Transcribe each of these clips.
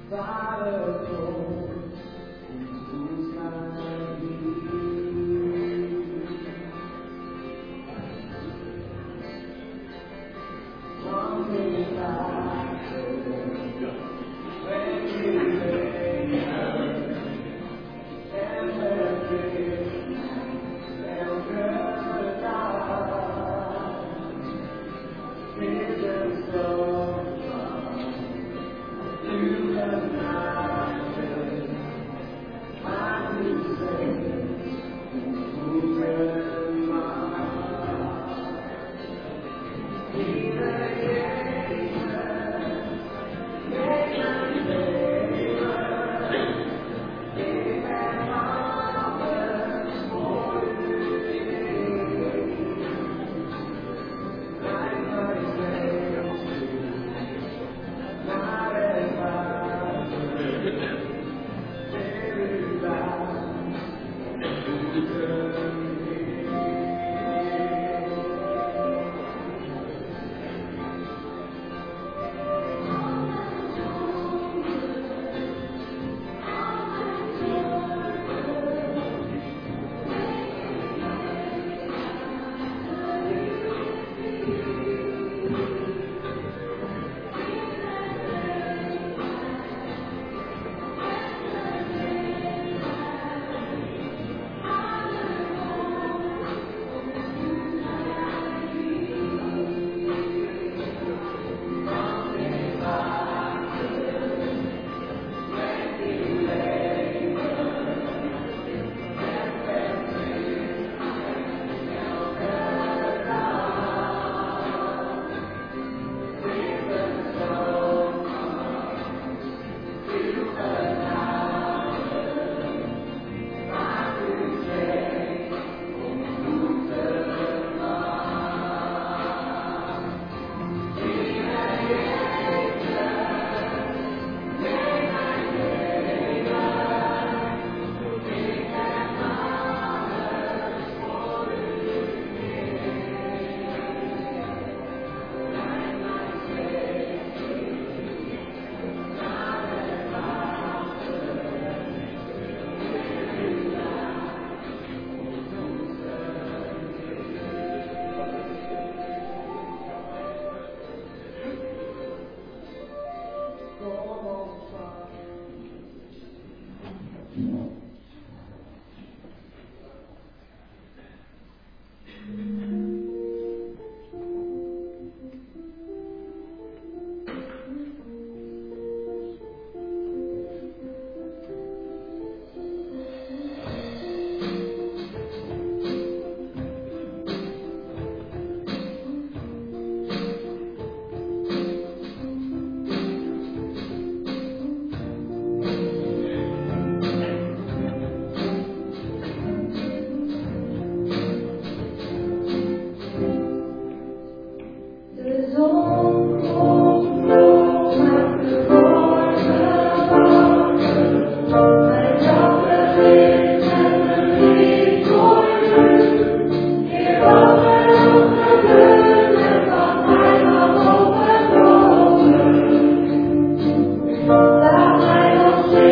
That I don't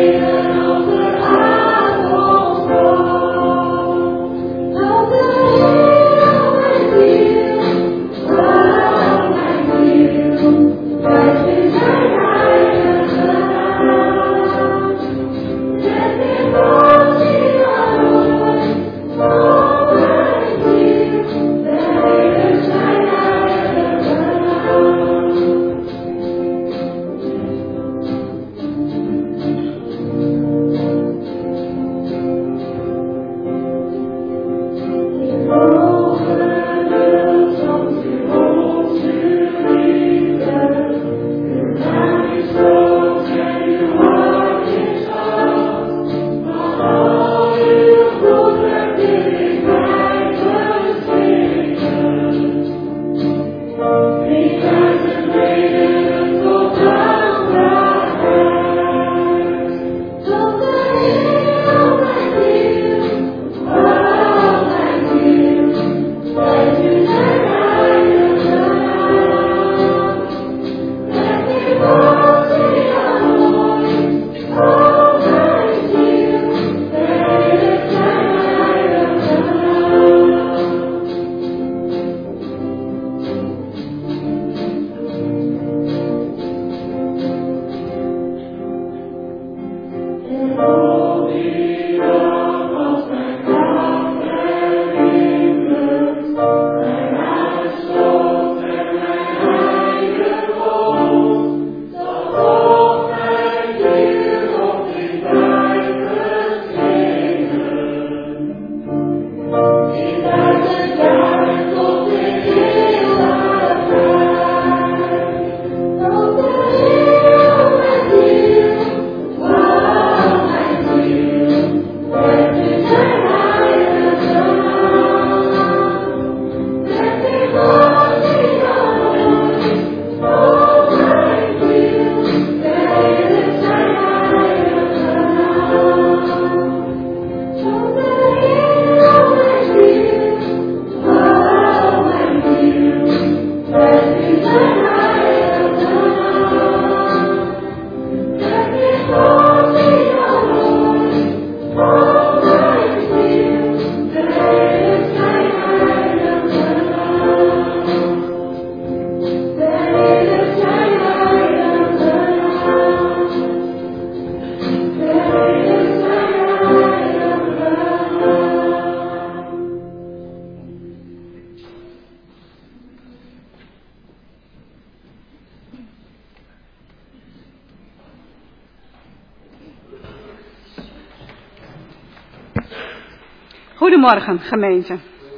Goedemorgen, gemeente.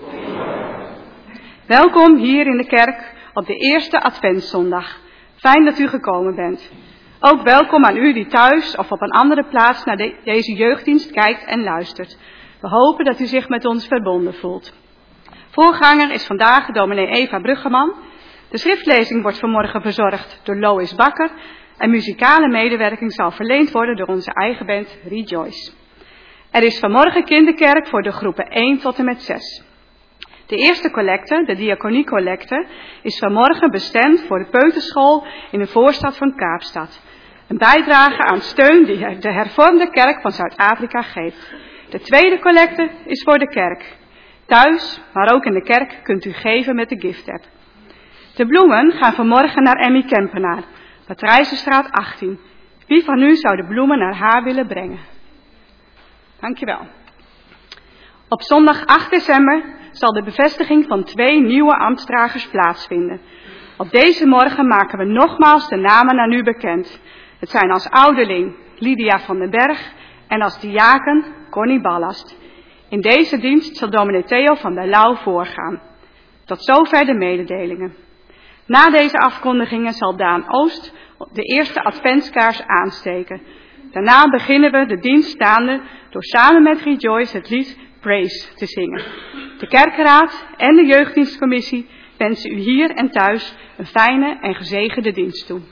Welkom hier in de kerk op de eerste Adventszondag. Fijn dat u gekomen bent. Ook welkom aan u die thuis of op een andere plaats naar deze jeugddienst kijkt en luistert. We hopen dat u zich met ons verbonden voelt. Voorganger is vandaag dominee Eva Bruggeman. De schriftlezing wordt vanmorgen verzorgd door Lois Bakker en muzikale medewerking zal verleend worden door onze eigen band Rejoice. Er is vanmorgen kinderkerk voor de groepen 1 tot en met 6. De eerste collecte, de diaconiecollecte, is vanmorgen bestemd voor de peuterschool in de voorstad van Kaapstad. Een bijdrage aan steun die de hervormde kerk van Zuid-Afrika geeft. De tweede collecte is voor de kerk. Thuis, maar ook in de kerk, kunt u geven met de gift-app. De bloemen gaan vanmorgen naar Emmy Kempenaar, Patrijzenstraat 18. Wie van u zou de bloemen naar haar willen brengen? Dankjewel. Op zondag 8 december zal de bevestiging van 2 nieuwe ambtsdragers plaatsvinden. Op deze morgen maken we nogmaals de namen aan u bekend. Het zijn als ouderling Lydia van den Berg en als diaken Connie Ballast. In deze dienst zal dominee Theo van der Lauw voorgaan. Tot zover de mededelingen. Na deze afkondigingen zal Daan Oost de eerste adventskaars aansteken. Daarna beginnen we de dienst staande door samen met Rejoice het lied Praise te zingen. De kerkraad en de jeugddienstcommissie wensen u hier en thuis een fijne en gezegende dienst toe.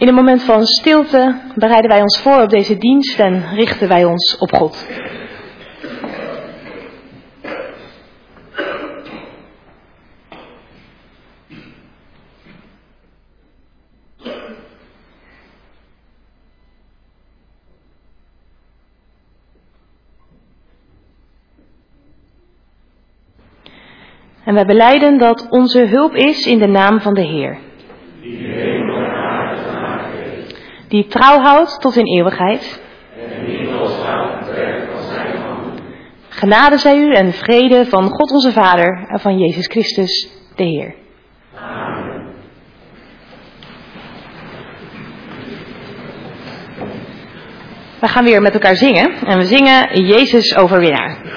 In een moment van stilte bereiden wij ons voor op deze dienst en richten wij ons op God. En wij belijden dat onze hulp is in de naam van de Heer. Die trouw houdt tot in eeuwigheid. Genade zij u en vrede van God onze Vader en van Jezus Christus, de Heer. Amen. We gaan weer met elkaar zingen en we zingen Jezus overwinnaar.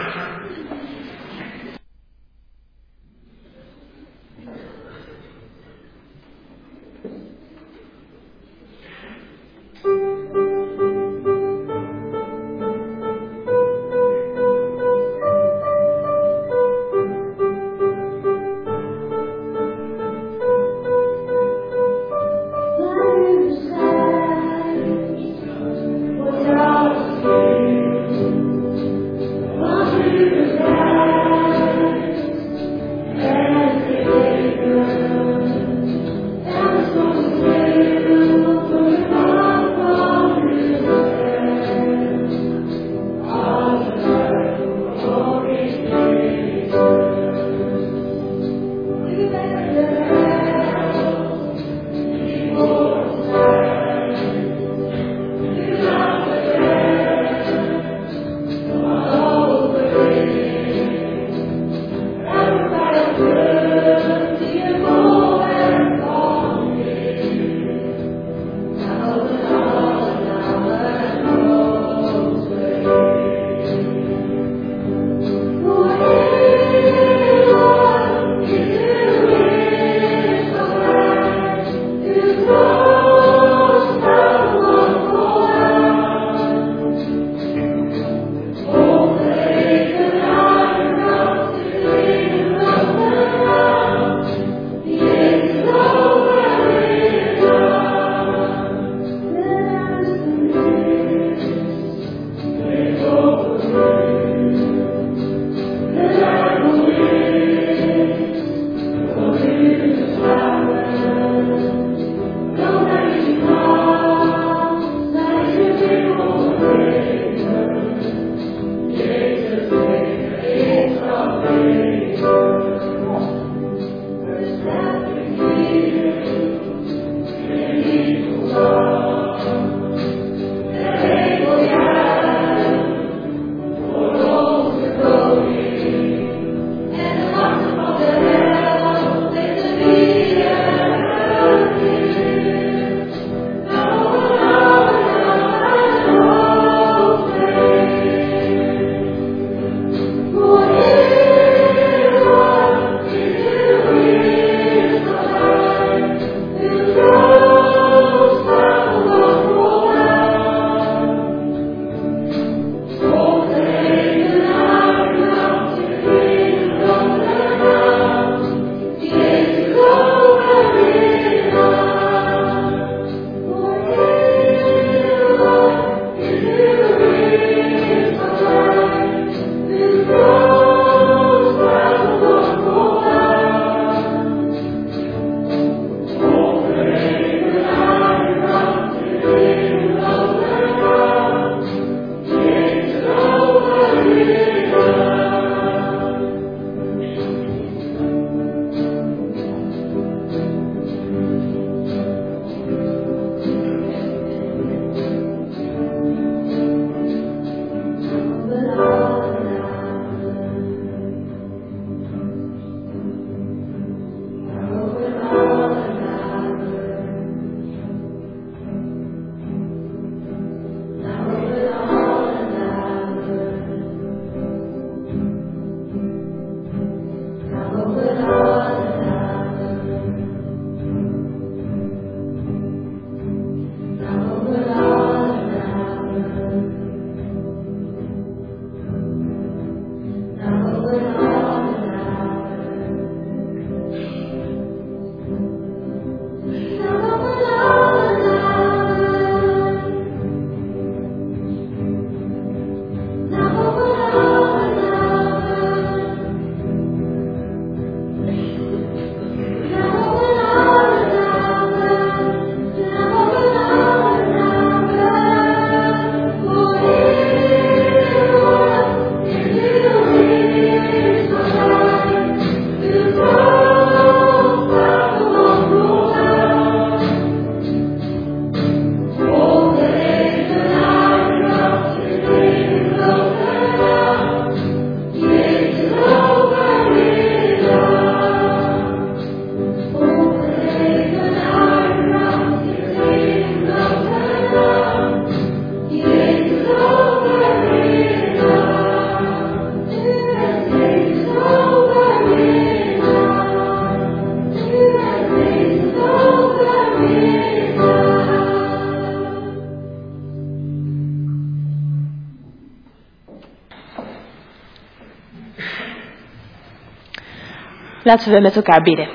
Laten we met elkaar bidden.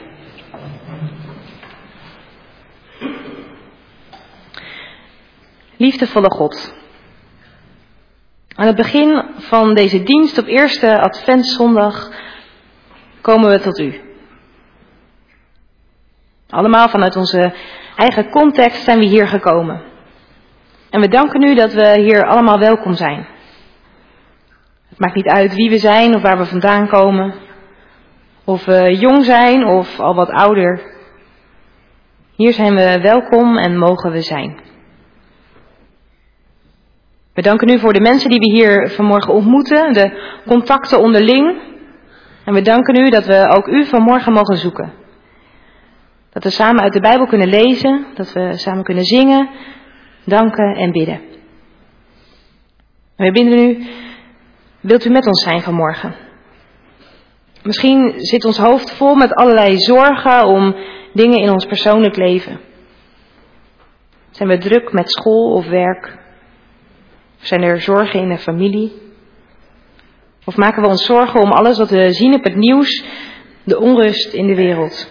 Liefdevolle God, aan het begin van deze dienst op eerste Adventszondag komen we tot u. Allemaal vanuit onze eigen context zijn we hier gekomen. En we danken u dat we hier allemaal welkom zijn. Het maakt niet uit wie we zijn of waar we vandaan komen. Of we jong zijn of al wat ouder. Hier zijn we welkom en mogen we zijn. We danken u voor de mensen die we hier vanmorgen ontmoeten, de contacten onderling. En we danken u dat we ook u vanmorgen mogen zoeken. Dat we samen uit de Bijbel kunnen lezen, dat we samen kunnen zingen, danken en bidden. En we bidden u, wilt u met ons zijn vanmorgen? Misschien zit ons hoofd vol met allerlei zorgen om dingen in ons persoonlijk leven. Zijn we druk met school of werk? Of zijn er zorgen in de familie? Of maken we ons zorgen om alles wat we zien op het nieuws, de onrust in de wereld?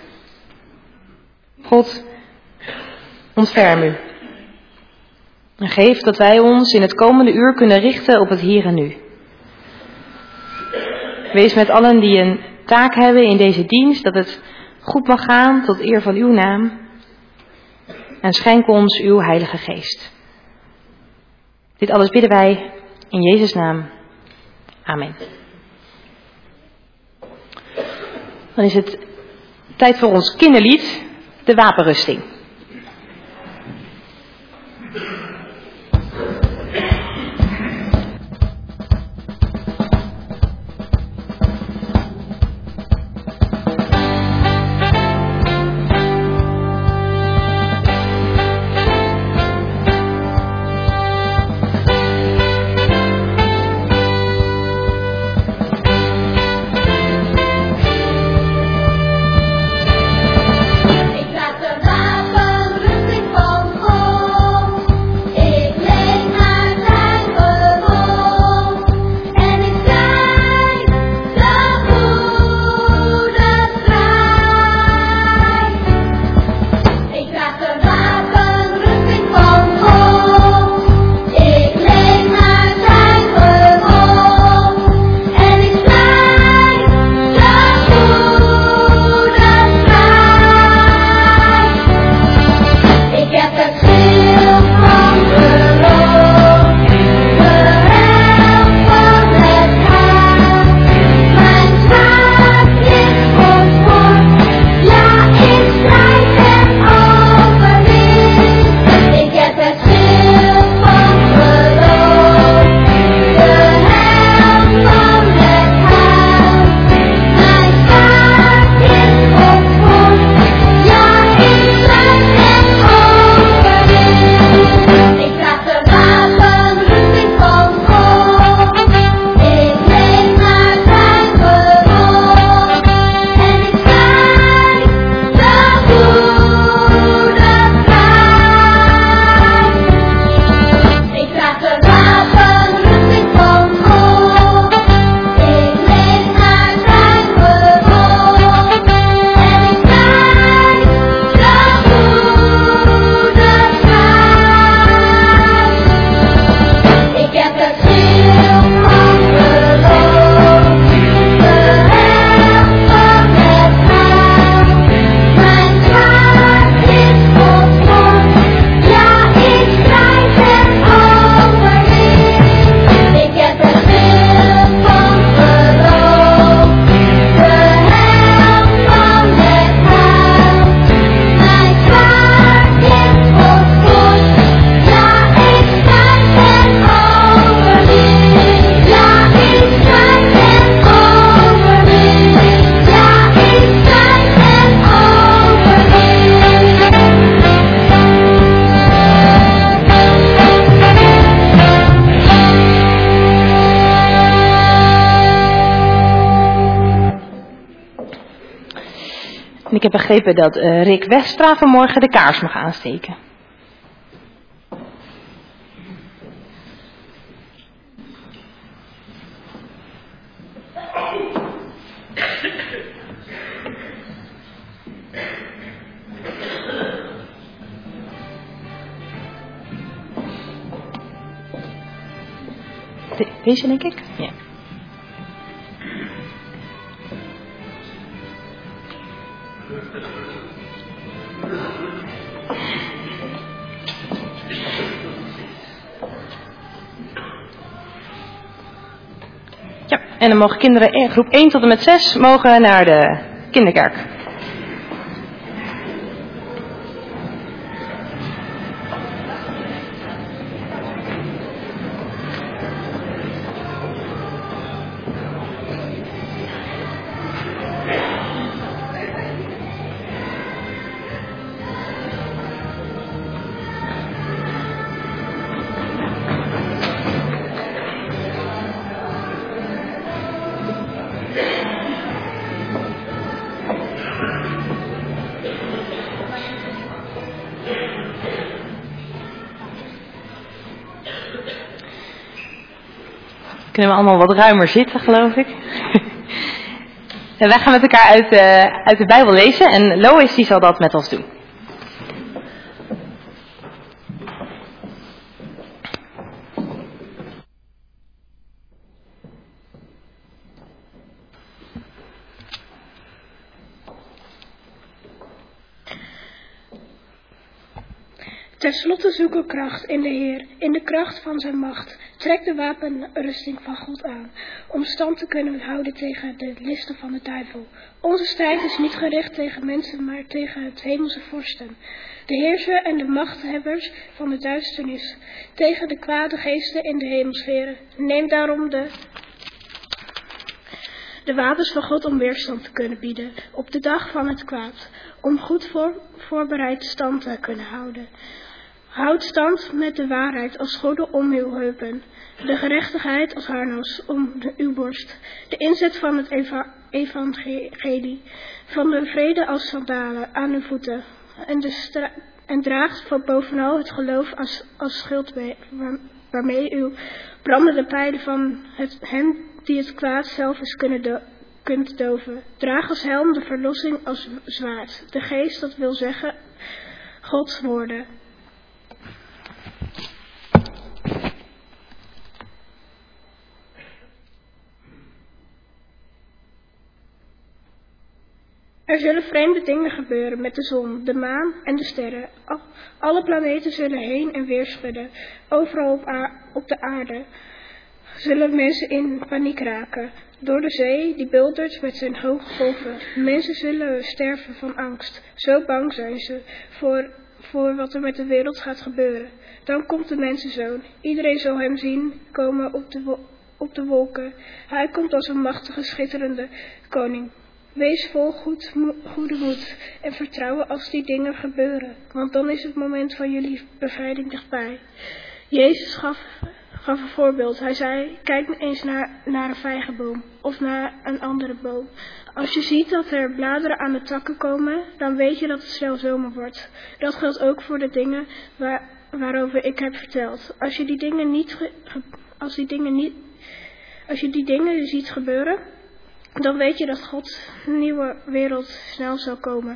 God, ontferm u. En geef dat wij ons in het komende uur kunnen richten op het hier en nu. Wees met allen die een taak hebben in deze dienst, dat het goed mag gaan tot eer van uw naam. En schenk ons uw Heilige Geest. Dit alles bidden wij in Jezus' naam. Amen. Dan is het tijd voor ons kinderlied, de wapenrusting. Ik heb begrepen dat Rick Westra vanmorgen de kaars mag aansteken. Deze denk ik? Ja. Ja, en dan mogen kinderen in groep 1 tot en met 6 mogen naar de kinderkerk. Kunnen we allemaal wat ruimer zitten, geloof ik. En wij gaan met elkaar uit de Bijbel lezen en Lois die zal dat met ons doen. Ten slotte zoek uw kracht in de Heer, in de kracht van zijn macht. Trek de wapenrusting van God aan, om stand te kunnen houden tegen de listen van de duivel. Onze strijd is niet gericht tegen mensen, maar tegen het hemelse vorsten, de heerser en de machthebbers van de duisternis, tegen de kwade geesten in de hemelsferen. Neem daarom de wapens van God om weerstand te kunnen bieden op de dag van het kwaad, om goed voorbereid stand te kunnen houden. Houd stand met de waarheid als gordel om uw heupen, de gerechtigheid als harnas om uw borst, de inzet van het evangelie, van de vrede als sandalen aan uw voeten, en draagt van bovenal het geloof als schild waarmee uw brandende pijlen van hen die het kwaad zelf is kunt doven. Draag als helm de verlossing als zwaard, de geest, dat wil zeggen Gods woorden. Er zullen vreemde dingen gebeuren met de zon, de maan en de sterren. Alle planeten zullen heen en weer schudden. Overal op de aarde zullen mensen in paniek raken. Door de zee die buldert met zijn hoge golven. Mensen zullen sterven van angst. Zo bang zijn ze voor wat er met de wereld gaat gebeuren. Dan komt de mensenzoon. Iedereen zal hem zien komen op de wolken. Hij komt als een machtige, schitterende koning. Wees vol goede moed en vertrouwen als die dingen gebeuren, want dan is het moment van jullie bevrijding dichtbij. Jezus gaf een voorbeeld. Hij zei, kijk eens naar een vijgenboom of naar een andere boom. Als je ziet dat er bladeren aan de takken komen, dan weet je dat het snel zomer wordt. Dat geldt ook voor de dingen waarover ik heb verteld. Als je die dingen ziet gebeuren, dan weet je dat Gods nieuwe wereld snel zal komen.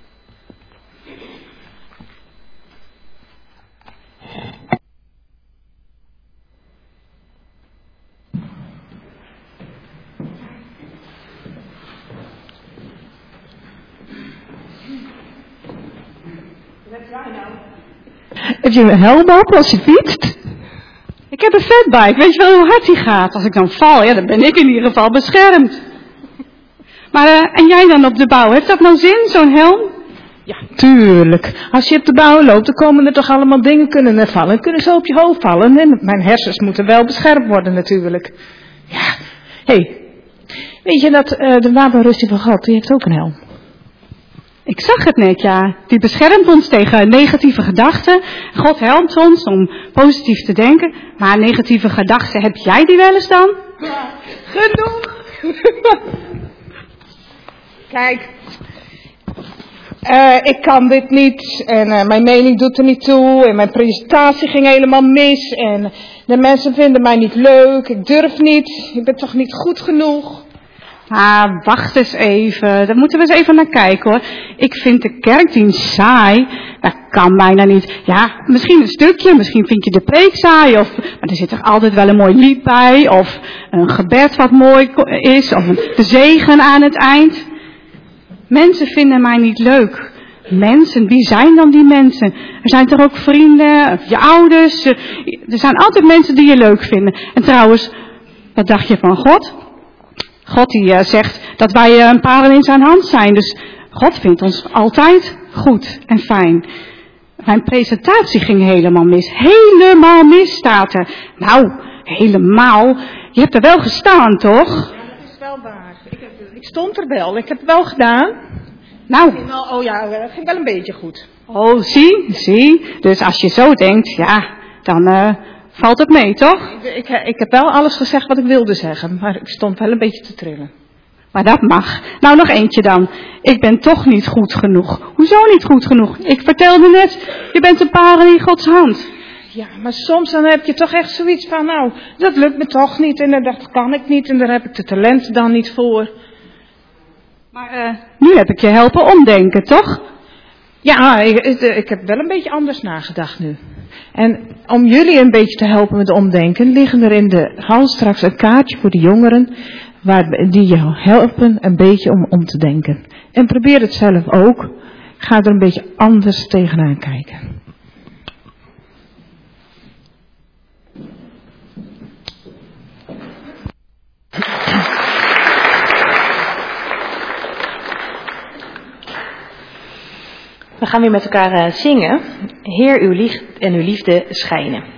Heb je een helm op als je fietst? Ik heb een fatbike. Weet je wel hoe hard die gaat? Als ik dan val, ja, dan ben ik in ieder geval beschermd. Maar, en jij dan op de bouw? Heeft dat nou zin, zo'n helm? Ja, tuurlijk. Als je op de bouw loopt, dan komen er toch allemaal dingen kunnen vallen. Kunnen zo op je hoofd vallen. En mijn hersens moeten wel beschermd worden natuurlijk. Ja, hé. Weet je dat de wapenrusting van God, die heeft ook een helm? Ik zag het net, ja. Die beschermt ons tegen negatieve gedachten. God helpt ons om positief te denken. Maar negatieve gedachten, heb jij die wel eens dan? Ja, genoeg. Kijk, ik kan dit niet en mijn mening doet er niet toe en mijn presentatie ging helemaal mis en de mensen vinden mij niet leuk, ik durf niet, ik ben toch niet goed genoeg. Wacht eens even. Daar moeten we eens even naar kijken hoor. Ik vind de kerkdienst saai. Dat kan bijna niet. Ja, misschien een stukje. Misschien vind je de preek saai. Maar er zit er altijd wel een mooi lied bij. Of een gebed wat mooi is. Of de zegen aan het eind. Mensen vinden mij niet leuk. Mensen, wie zijn dan die mensen? Er zijn toch ook vrienden, of je ouders. Er zijn altijd mensen die je leuk vinden. En trouwens, wat dacht je van God? God die zegt dat wij een parel in zijn hand zijn. Dus God vindt ons altijd goed en fijn. Mijn presentatie ging helemaal mis. Helemaal mis staat er. Nou, helemaal. Je hebt er wel gestaan, toch? Ja, dat is wel waar. Ik stond er wel. Ik heb het wel gedaan. Nou. Oh ja, dat ging wel een beetje goed. Oh, zie. Dus als je zo denkt, ja, dan valt het mee, toch? Ik heb wel alles gezegd wat ik wilde zeggen, maar ik stond wel een beetje te trillen. Maar dat mag. Nou, nog eentje dan. Ik ben toch niet goed genoeg. Hoezo niet goed genoeg? Ik vertelde net, je bent een parel in Gods hand. Ja, maar soms dan heb je toch echt zoiets van, nou, dat lukt me toch niet en dat kan ik niet en daar heb ik de talenten dan niet voor. Maar nu heb ik je helpen omdenken, toch? Ja, ik heb wel een beetje anders nagedacht nu. En om jullie een beetje te helpen met omdenken, liggen er in de hal straks een kaartje voor de jongeren, die je helpen een beetje om te denken. En probeer het zelf ook. Ga er een beetje anders tegenaan kijken. We gaan weer met elkaar zingen. Heer, uw licht en uw liefde schijnen.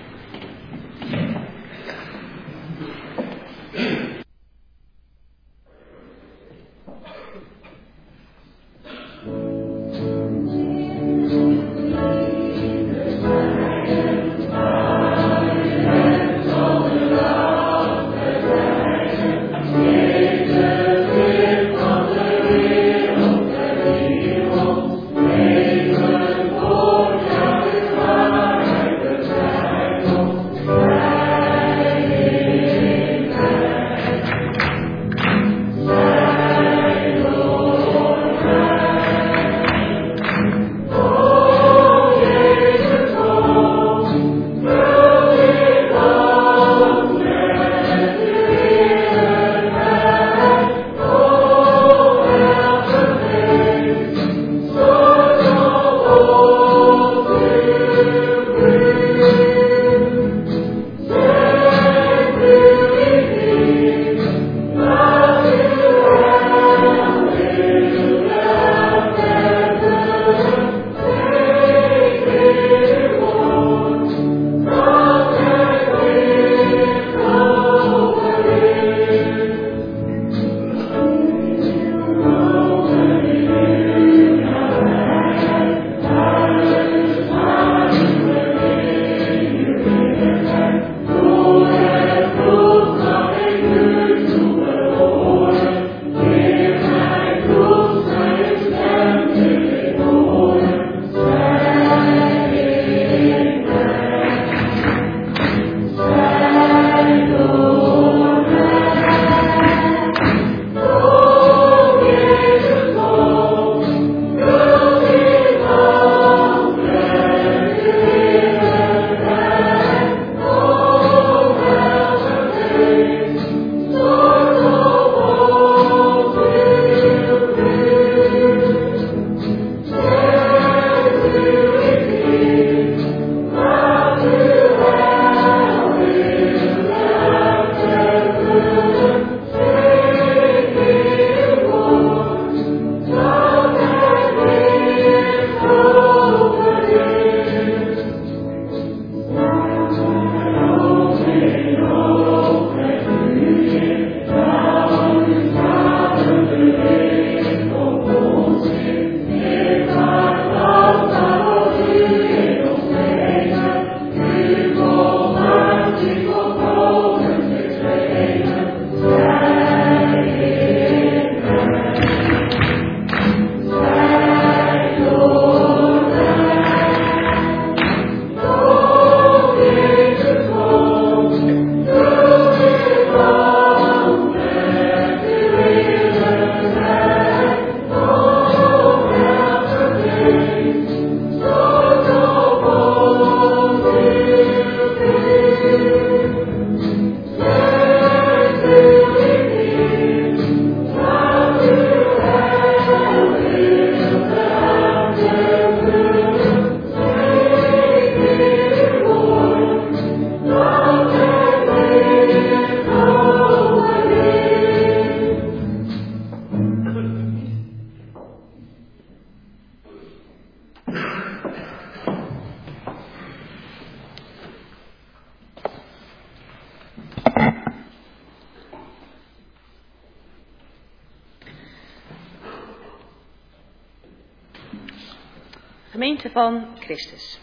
Gemeente van Christus.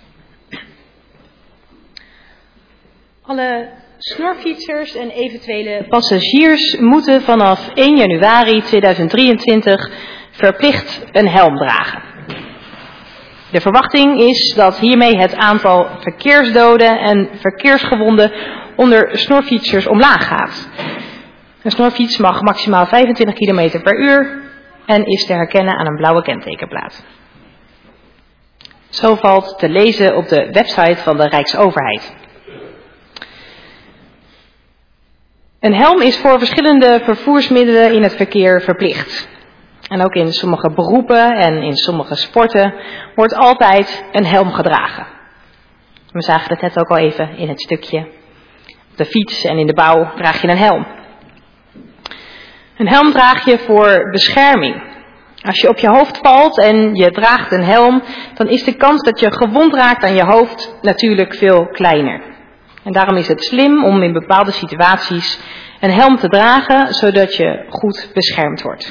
Alle snorfietsers en eventuele passagiers moeten vanaf 1 januari 2023 verplicht een helm dragen. De verwachting is dat hiermee het aantal verkeersdoden en verkeersgewonden onder snorfietsers omlaag gaat. Een snorfiets mag maximaal 25 km per uur en is te herkennen aan een blauwe kentekenplaat. Zo valt te lezen op de website van de Rijksoverheid. Een helm is voor verschillende vervoersmiddelen in het verkeer verplicht. En ook in sommige beroepen en in sommige sporten wordt altijd een helm gedragen. We zagen het net ook al even in het stukje. Op de fiets en in de bouw draag je een helm. Een helm draag je voor bescherming. Als je op je hoofd valt en je draagt een helm, dan is de kans dat je gewond raakt aan je hoofd natuurlijk veel kleiner. En daarom is het slim om in bepaalde situaties een helm te dragen, zodat je goed beschermd wordt.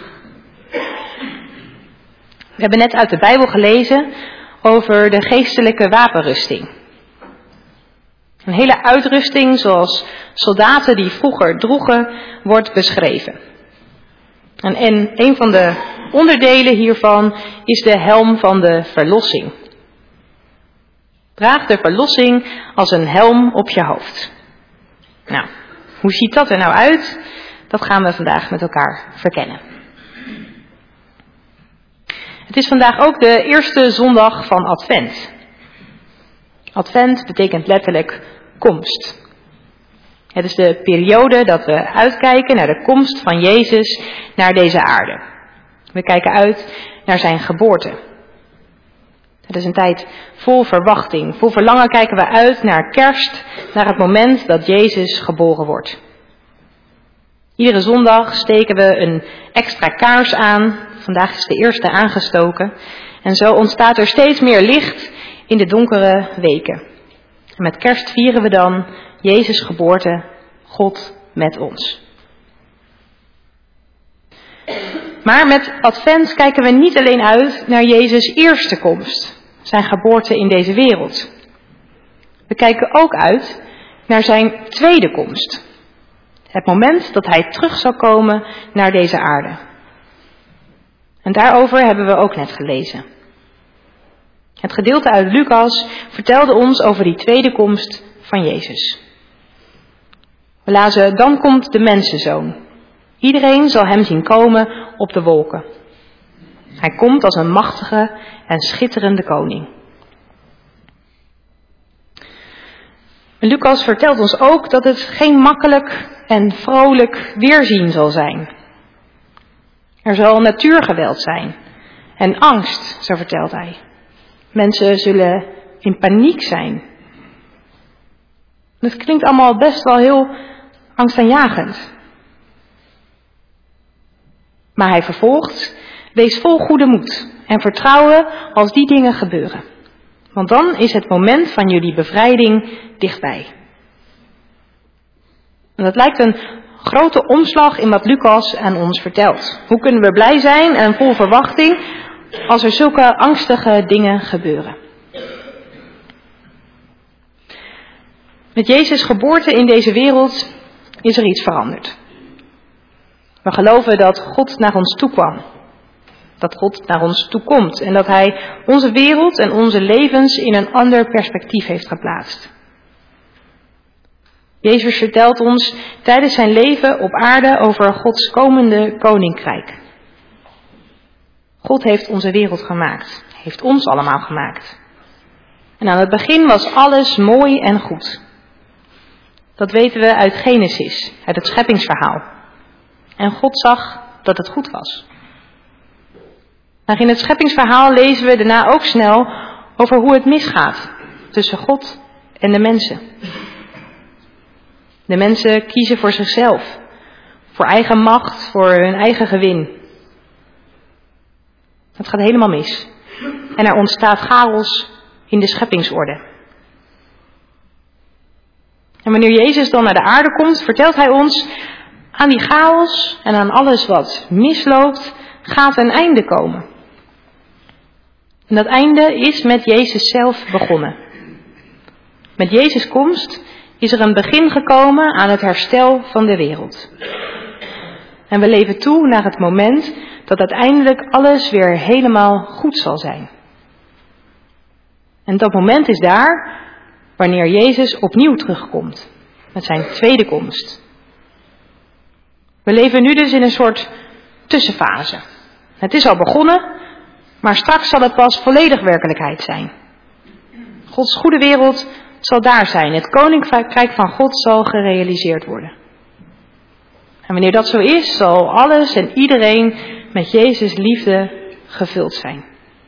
We hebben net uit de Bijbel gelezen over de geestelijke wapenrusting. Een hele uitrusting zoals soldaten die vroeger droegen, wordt beschreven. En een van de onderdelen hiervan is de helm van de verlossing. Draag de verlossing als een helm op je hoofd. Nou, hoe ziet dat er nou uit? Dat gaan we vandaag met elkaar verkennen. Het is vandaag ook de eerste zondag van Advent. Advent betekent letterlijk komst. Het is de periode dat we uitkijken naar de komst van Jezus naar deze aarde. We kijken uit naar zijn geboorte. Het is een tijd vol verwachting. Vol verlangen kijken we uit naar kerst, naar het moment dat Jezus geboren wordt. Iedere zondag steken we een extra kaars aan. Vandaag is de eerste aangestoken. En zo ontstaat er steeds meer licht in de donkere weken. En met kerst vieren we dan Jezus' geboorte, God met ons. Maar met Advent kijken we niet alleen uit naar Jezus' eerste komst, zijn geboorte in deze wereld. We kijken ook uit naar zijn tweede komst. Het moment dat hij terug zal komen naar deze aarde. En daarover hebben we ook net gelezen. Het gedeelte uit Lucas vertelde ons over die tweede komst van Jezus. We lazen, dan komt de mensenzoon. Iedereen zal hem zien komen op de wolken. Hij komt als een machtige en schitterende koning. En Lucas vertelt ons ook dat het geen makkelijk en vrolijk weerzien zal zijn. Er zal natuurgeweld zijn en angst, zo vertelt hij. Mensen zullen in paniek zijn. Dat klinkt allemaal best wel heel angstaanjagend. Maar hij vervolgt, wees vol goede moed en vertrouwen als die dingen gebeuren. Want dan is het moment van jullie bevrijding dichtbij. En dat lijkt een grote omslag in wat Lucas aan ons vertelt. Hoe kunnen we blij zijn en vol verwachting als er zulke angstige dingen gebeuren? Met Jezus' geboorte in deze wereld is er iets veranderd. We geloven dat God naar ons toe kwam. Dat God naar ons toe komt en dat hij onze wereld en onze levens in een ander perspectief heeft geplaatst. Jezus vertelt ons tijdens zijn leven op aarde over Gods komende koninkrijk. God heeft onze wereld gemaakt, heeft ons allemaal gemaakt. En aan het begin was alles mooi en goed. Dat weten we uit Genesis, uit het scheppingsverhaal. En God zag dat het goed was. Maar in het scheppingsverhaal lezen we daarna ook snel over hoe het misgaat tussen God en de mensen. De mensen kiezen voor zichzelf, voor eigen macht, voor hun eigen gewin. Het gaat helemaal mis. En er ontstaat chaos in de scheppingsorde. En wanneer Jezus dan naar de aarde komt, vertelt hij ons, aan die chaos en aan alles wat misloopt, gaat een einde komen. En dat einde is met Jezus zelf begonnen. Met Jezus' komst is er een begin gekomen aan het herstel van de wereld. En we leven toe naar het moment dat uiteindelijk alles weer helemaal goed zal zijn. En dat moment is daar wanneer Jezus opnieuw terugkomt met zijn tweede komst. We leven nu dus in een soort tussenfase. Het is al begonnen, maar straks zal het pas volledig werkelijkheid zijn. Gods goede wereld zal daar zijn. Het koninkrijk van God zal gerealiseerd worden. En wanneer dat zo is, zal alles en iedereen met Jezus' liefde gevuld zijn.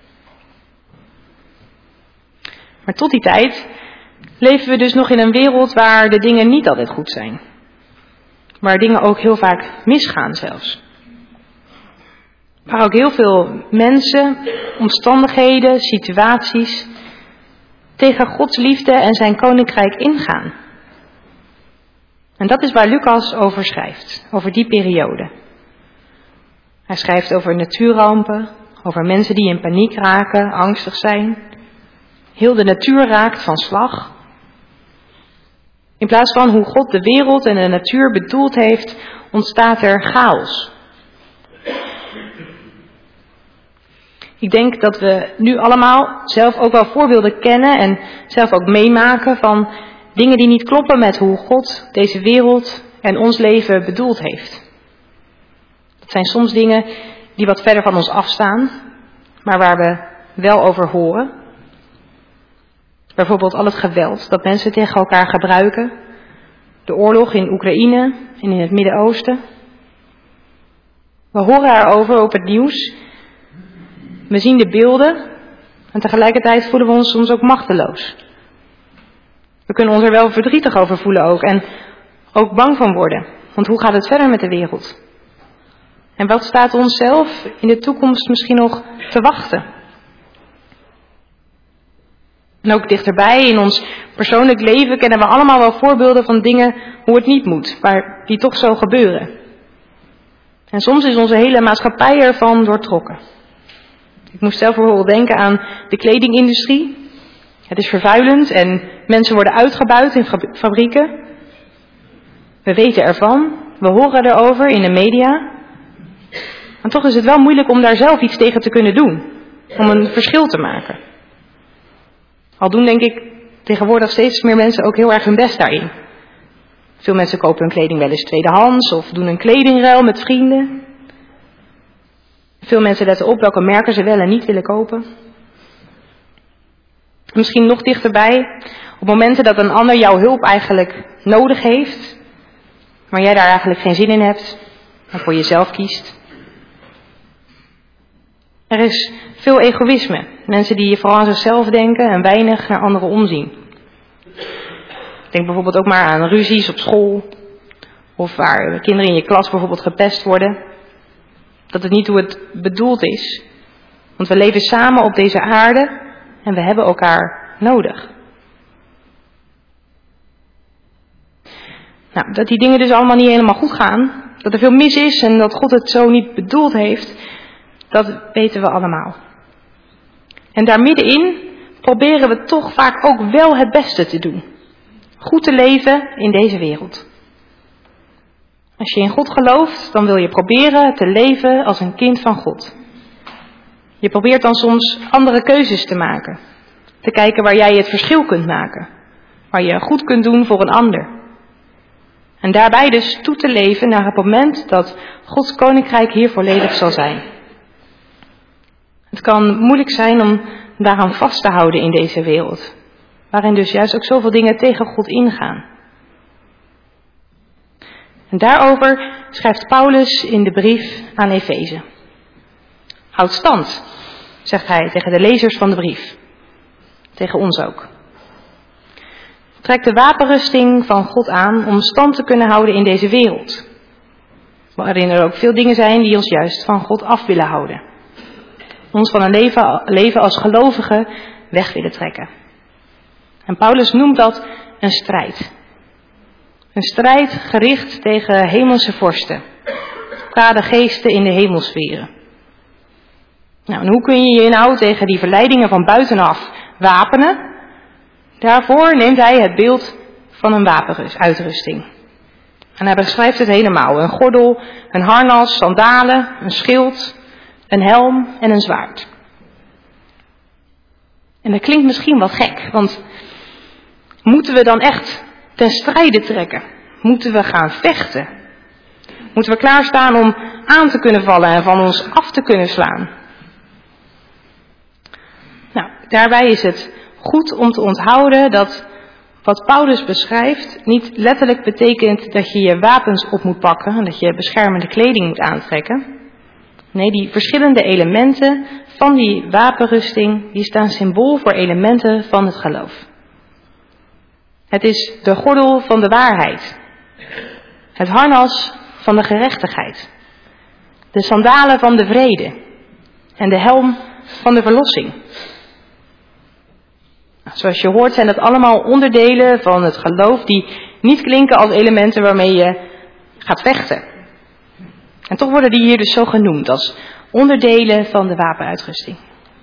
Maar tot die tijd leven we dus nog in een wereld waar de dingen niet altijd goed zijn. Waar dingen ook heel vaak misgaan zelfs. Waar ook heel veel mensen, omstandigheden, situaties tegen Gods liefde en zijn koninkrijk ingaan. En dat is waar Lucas over schrijft, over die periode. Hij schrijft over natuurrampen, over mensen die in paniek raken, angstig zijn. Heel de natuur raakt van slag. In plaats van hoe God de wereld en de natuur bedoeld heeft, ontstaat er chaos. Ik denk dat we nu allemaal zelf ook wel voorbeelden kennen en zelf ook meemaken van dingen die niet kloppen met hoe God deze wereld en ons leven bedoeld heeft. Dat zijn soms dingen die wat verder van ons afstaan, maar waar we wel over horen. Bijvoorbeeld al het geweld dat mensen tegen elkaar gebruiken. De oorlog in Oekraïne en in het Midden-Oosten. We horen erover op het nieuws. We zien de beelden en tegelijkertijd voelen we ons soms ook machteloos. We kunnen ons er wel verdrietig over voelen ook en ook bang van worden. Want hoe gaat het verder met de wereld? En wat staat ons zelf in de toekomst misschien nog te wachten? En ook dichterbij in ons persoonlijk leven kennen we allemaal wel voorbeelden van dingen hoe het niet moet, maar die toch zo gebeuren. En soms is onze hele maatschappij ervan doortrokken. Ik moest zelf bijvoorbeeld denken aan de kledingindustrie. Het is vervuilend en mensen worden uitgebuit in fabrieken. We weten ervan, we horen erover in de media. Maar toch is het wel moeilijk om daar zelf iets tegen te kunnen doen. Om een verschil te maken. Al doen denk ik tegenwoordig steeds meer mensen ook heel erg hun best daarin. Veel mensen kopen hun kleding wel eens tweedehands of doen een kledingruil met vrienden. Veel mensen letten op welke merken ze wel en niet willen kopen. Misschien nog dichterbij, op momenten dat een ander jouw hulp eigenlijk nodig heeft, maar jij daar eigenlijk geen zin in hebt en voor jezelf kiest. Er is veel egoïsme. Mensen die vooral aan zichzelf denken en weinig naar anderen omzien. Denk bijvoorbeeld ook maar aan ruzies op school. Of waar kinderen in je klas bijvoorbeeld gepest worden. Dat het niet hoe het bedoeld is. Want we leven samen op deze aarde en we hebben elkaar nodig. Nou, dat die dingen dus allemaal niet helemaal goed gaan. Dat er veel mis is en dat God het zo niet bedoeld heeft. Dat weten we allemaal. En daar middenin proberen we toch vaak ook wel het beste te doen. Goed te leven in deze wereld. Als je in God gelooft, dan wil je proberen te leven als een kind van God. Je probeert dan soms andere keuzes te maken. Te kijken waar jij het verschil kunt maken. Waar je goed kunt doen voor een ander. En daarbij dus toe te leven naar het moment dat Gods koninkrijk hier volledig zal zijn. Het kan moeilijk zijn om daaraan vast te houden in deze wereld. Waarin dus juist ook zoveel dingen tegen God ingaan. En daarover schrijft Paulus in de brief aan Efeze. Houd stand, zegt hij tegen de lezers van de brief. Tegen ons ook. Trek de wapenrusting van God aan om stand te kunnen houden in deze wereld. Waarin er ook veel dingen zijn die ons juist van God af willen houden. Ons van een leven als gelovigen weg willen trekken. En Paulus noemt dat een strijd. Een strijd gericht tegen hemelse vorsten. Kwade geesten in de hemelsferen. Nou, en hoe kun je je nou tegen die verleidingen van buitenaf wapenen? Daarvoor neemt hij het beeld van een wapenuitrusting. En hij beschrijft het helemaal. Een gordel, een harnas, sandalen, een schild, een helm en een zwaard. En dat klinkt misschien wat gek, want moeten we dan echt ten strijde trekken? Moeten we gaan vechten? Moeten we klaarstaan om aan te kunnen vallen en van ons af te kunnen slaan? Nou, daarbij is het goed om te onthouden dat wat Paulus beschrijft niet letterlijk betekent dat je je wapens op moet pakken en dat je beschermende kleding moet aantrekken. Nee, die verschillende elementen van die wapenrusting, die staan symbool voor elementen van het geloof. Het is de gordel van de waarheid, het harnas van de gerechtigheid, de sandalen van de vrede en de helm van de verlossing. Zoals je hoort zijn dat allemaal onderdelen van het geloof die niet klinken als elementen waarmee je gaat vechten. En toch worden die hier dus zo genoemd als onderdelen van de wapenuitrusting.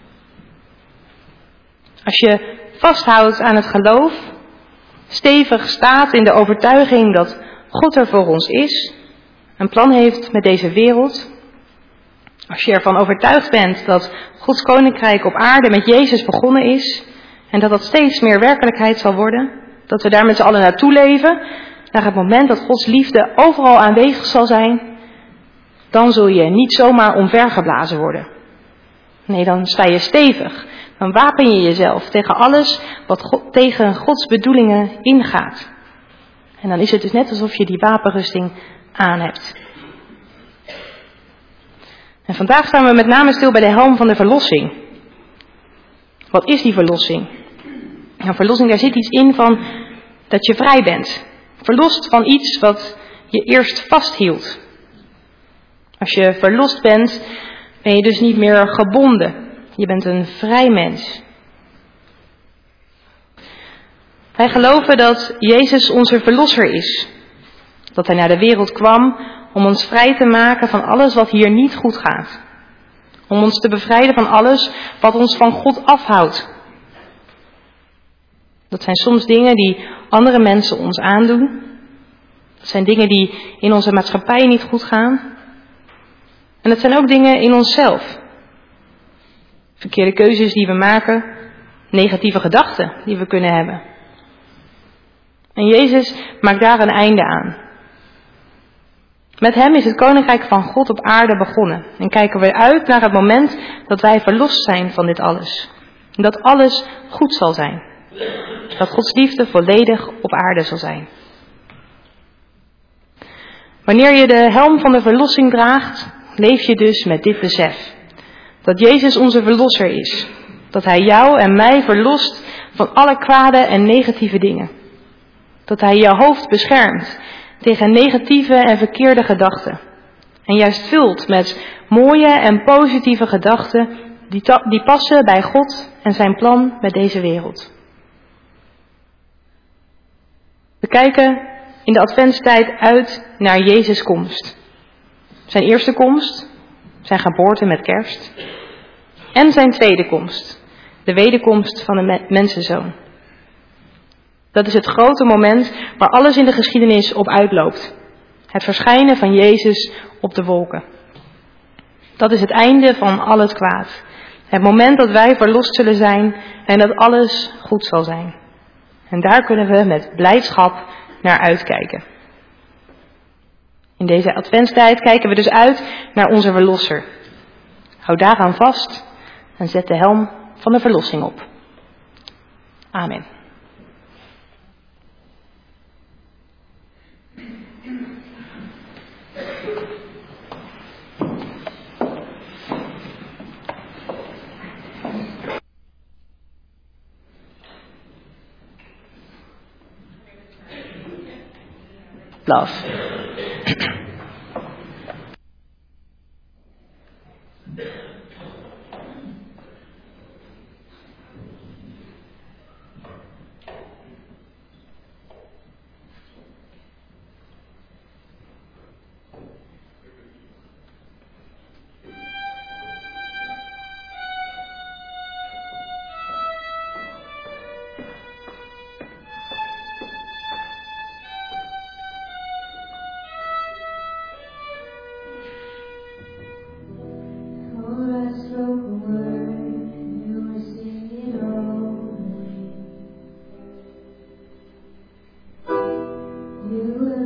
Als je vasthoudt aan het geloof, stevig staat in de overtuiging dat God er voor ons is, een plan heeft met deze wereld. Als je ervan overtuigd bent dat Gods koninkrijk op aarde met Jezus begonnen is en dat dat steeds meer werkelijkheid zal worden, dat we daar met z'n allen naartoe leven, naar het moment dat Gods liefde overal aanwezig zal zijn, dan zul je niet zomaar omvergeblazen worden. Nee, dan sta je stevig. Dan wapen je jezelf tegen alles wat tegen Gods bedoelingen ingaat. En dan is het dus net alsof je die wapenrusting aan hebt. En vandaag staan we met name stil bij de helm van de verlossing. Wat is die verlossing? Nou, verlossing, daar zit iets in van dat je vrij bent. Verlost van iets wat je eerst vasthield. Als je verlost bent, ben je dus niet meer gebonden. Je bent een vrij mens. Wij geloven dat Jezus onze verlosser is. Dat hij naar de wereld kwam om ons vrij te maken van alles wat hier niet goed gaat. Om ons te bevrijden van alles wat ons van God afhoudt. Dat zijn soms dingen die andere mensen ons aandoen. Dat zijn dingen die in onze maatschappij niet goed gaan. En dat zijn ook dingen in onszelf. Verkeerde keuzes die we maken, negatieve gedachten die we kunnen hebben. En Jezus maakt daar een einde aan. Met hem is het koninkrijk van God op aarde begonnen. En kijken we uit naar het moment dat wij verlost zijn van dit alles. En dat alles goed zal zijn. Dat Gods liefde volledig op aarde zal zijn. Wanneer je de helm van de verlossing draagt, leef je dus met dit besef. Dat Jezus onze verlosser is. Dat hij jou en mij verlost van alle kwade en negatieve dingen. Dat hij je hoofd beschermt tegen negatieve en verkeerde gedachten. En juist vult met mooie en positieve gedachten die passen bij God en zijn plan met deze wereld. We kijken in de adventstijd uit naar Jezus' komst. Zijn eerste komst, zijn geboorte met kerst. En zijn tweede komst, de wederkomst van de mensenzoon. Dat is het grote moment waar alles in de geschiedenis op uitloopt. Het verschijnen van Jezus op de wolken. Dat is het einde van al het kwaad. Het moment dat wij verlost zullen zijn en dat alles goed zal zijn. En daar kunnen we met blijdschap naar uitkijken. In deze adventstijd kijken we dus uit naar onze verlosser. Hou daaraan vast en zet de helm van de verlossing op. Amen. Love.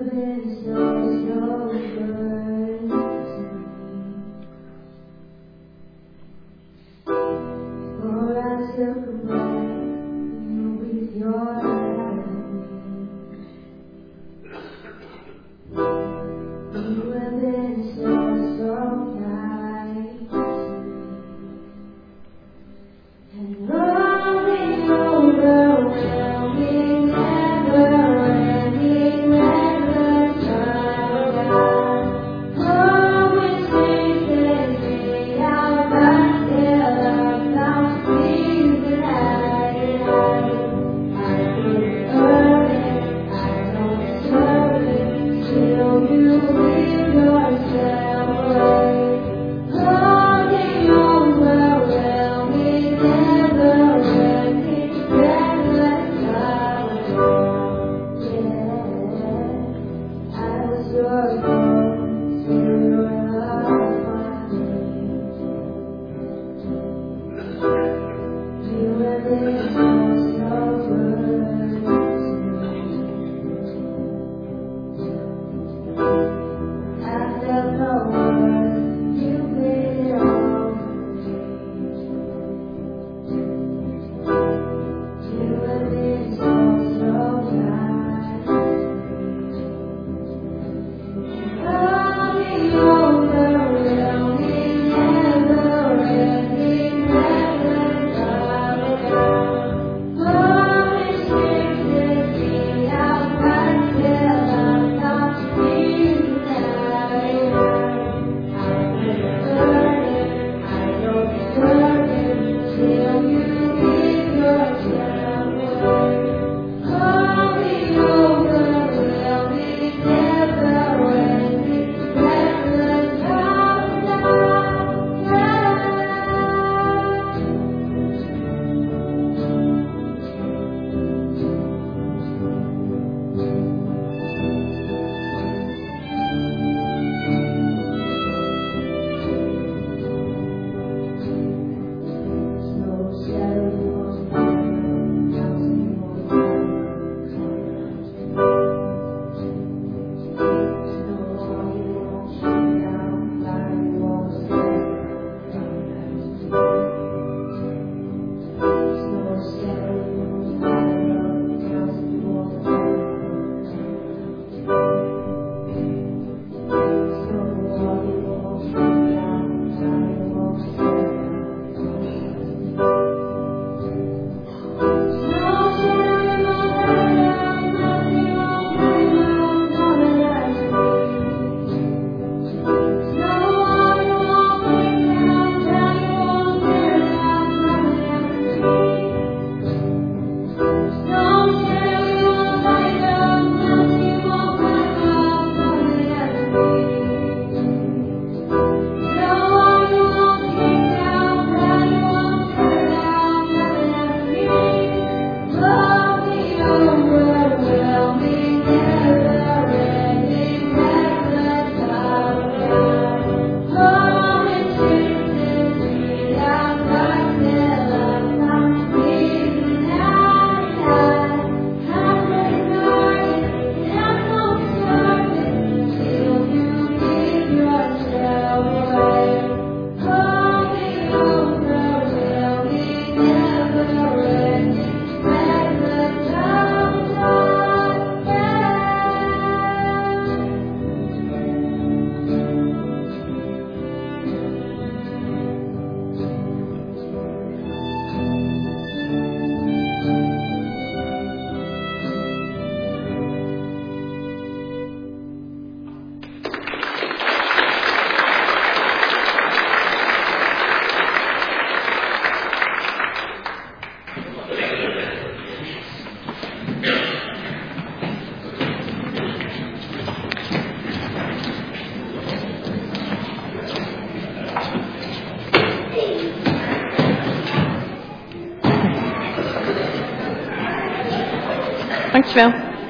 Dankjewel.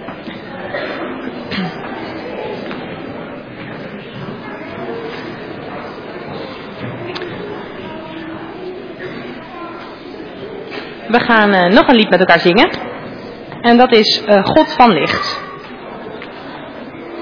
We gaan nog een lied met elkaar zingen. En dat is God van Licht.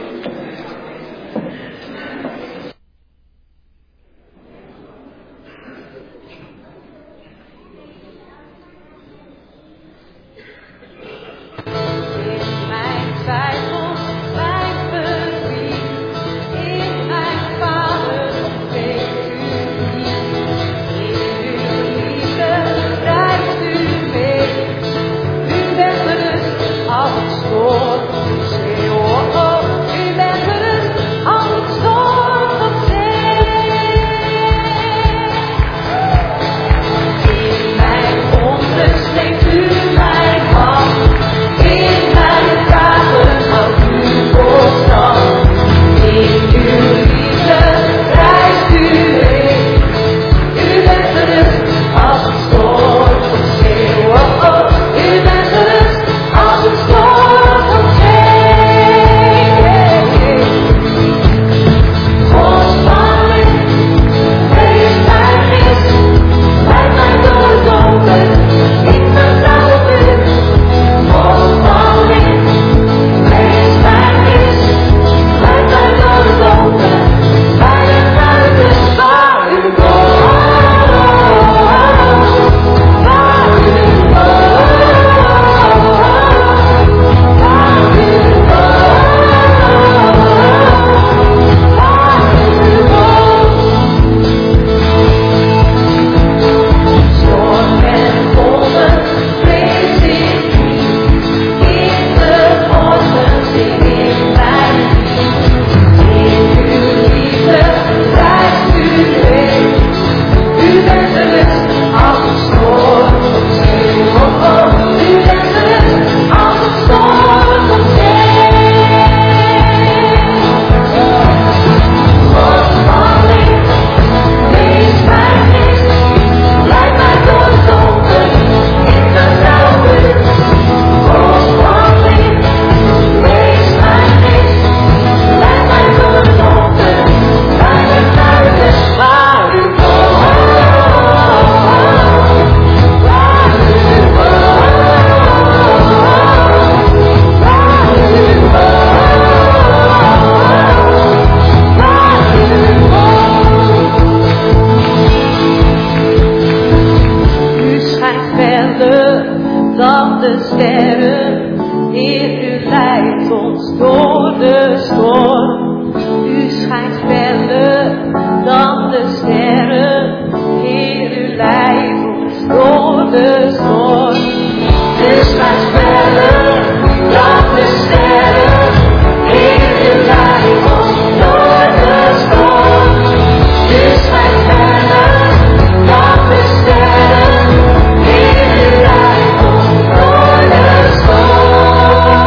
de storm. U schijnt feller dan de sterren. Heer, u leidt ons door de storm. U schijnt feller dan de sterren. Heer, u leidt ons door de storm. U schijnt feller dan de sterren. Heer, u leidt ons door de storm.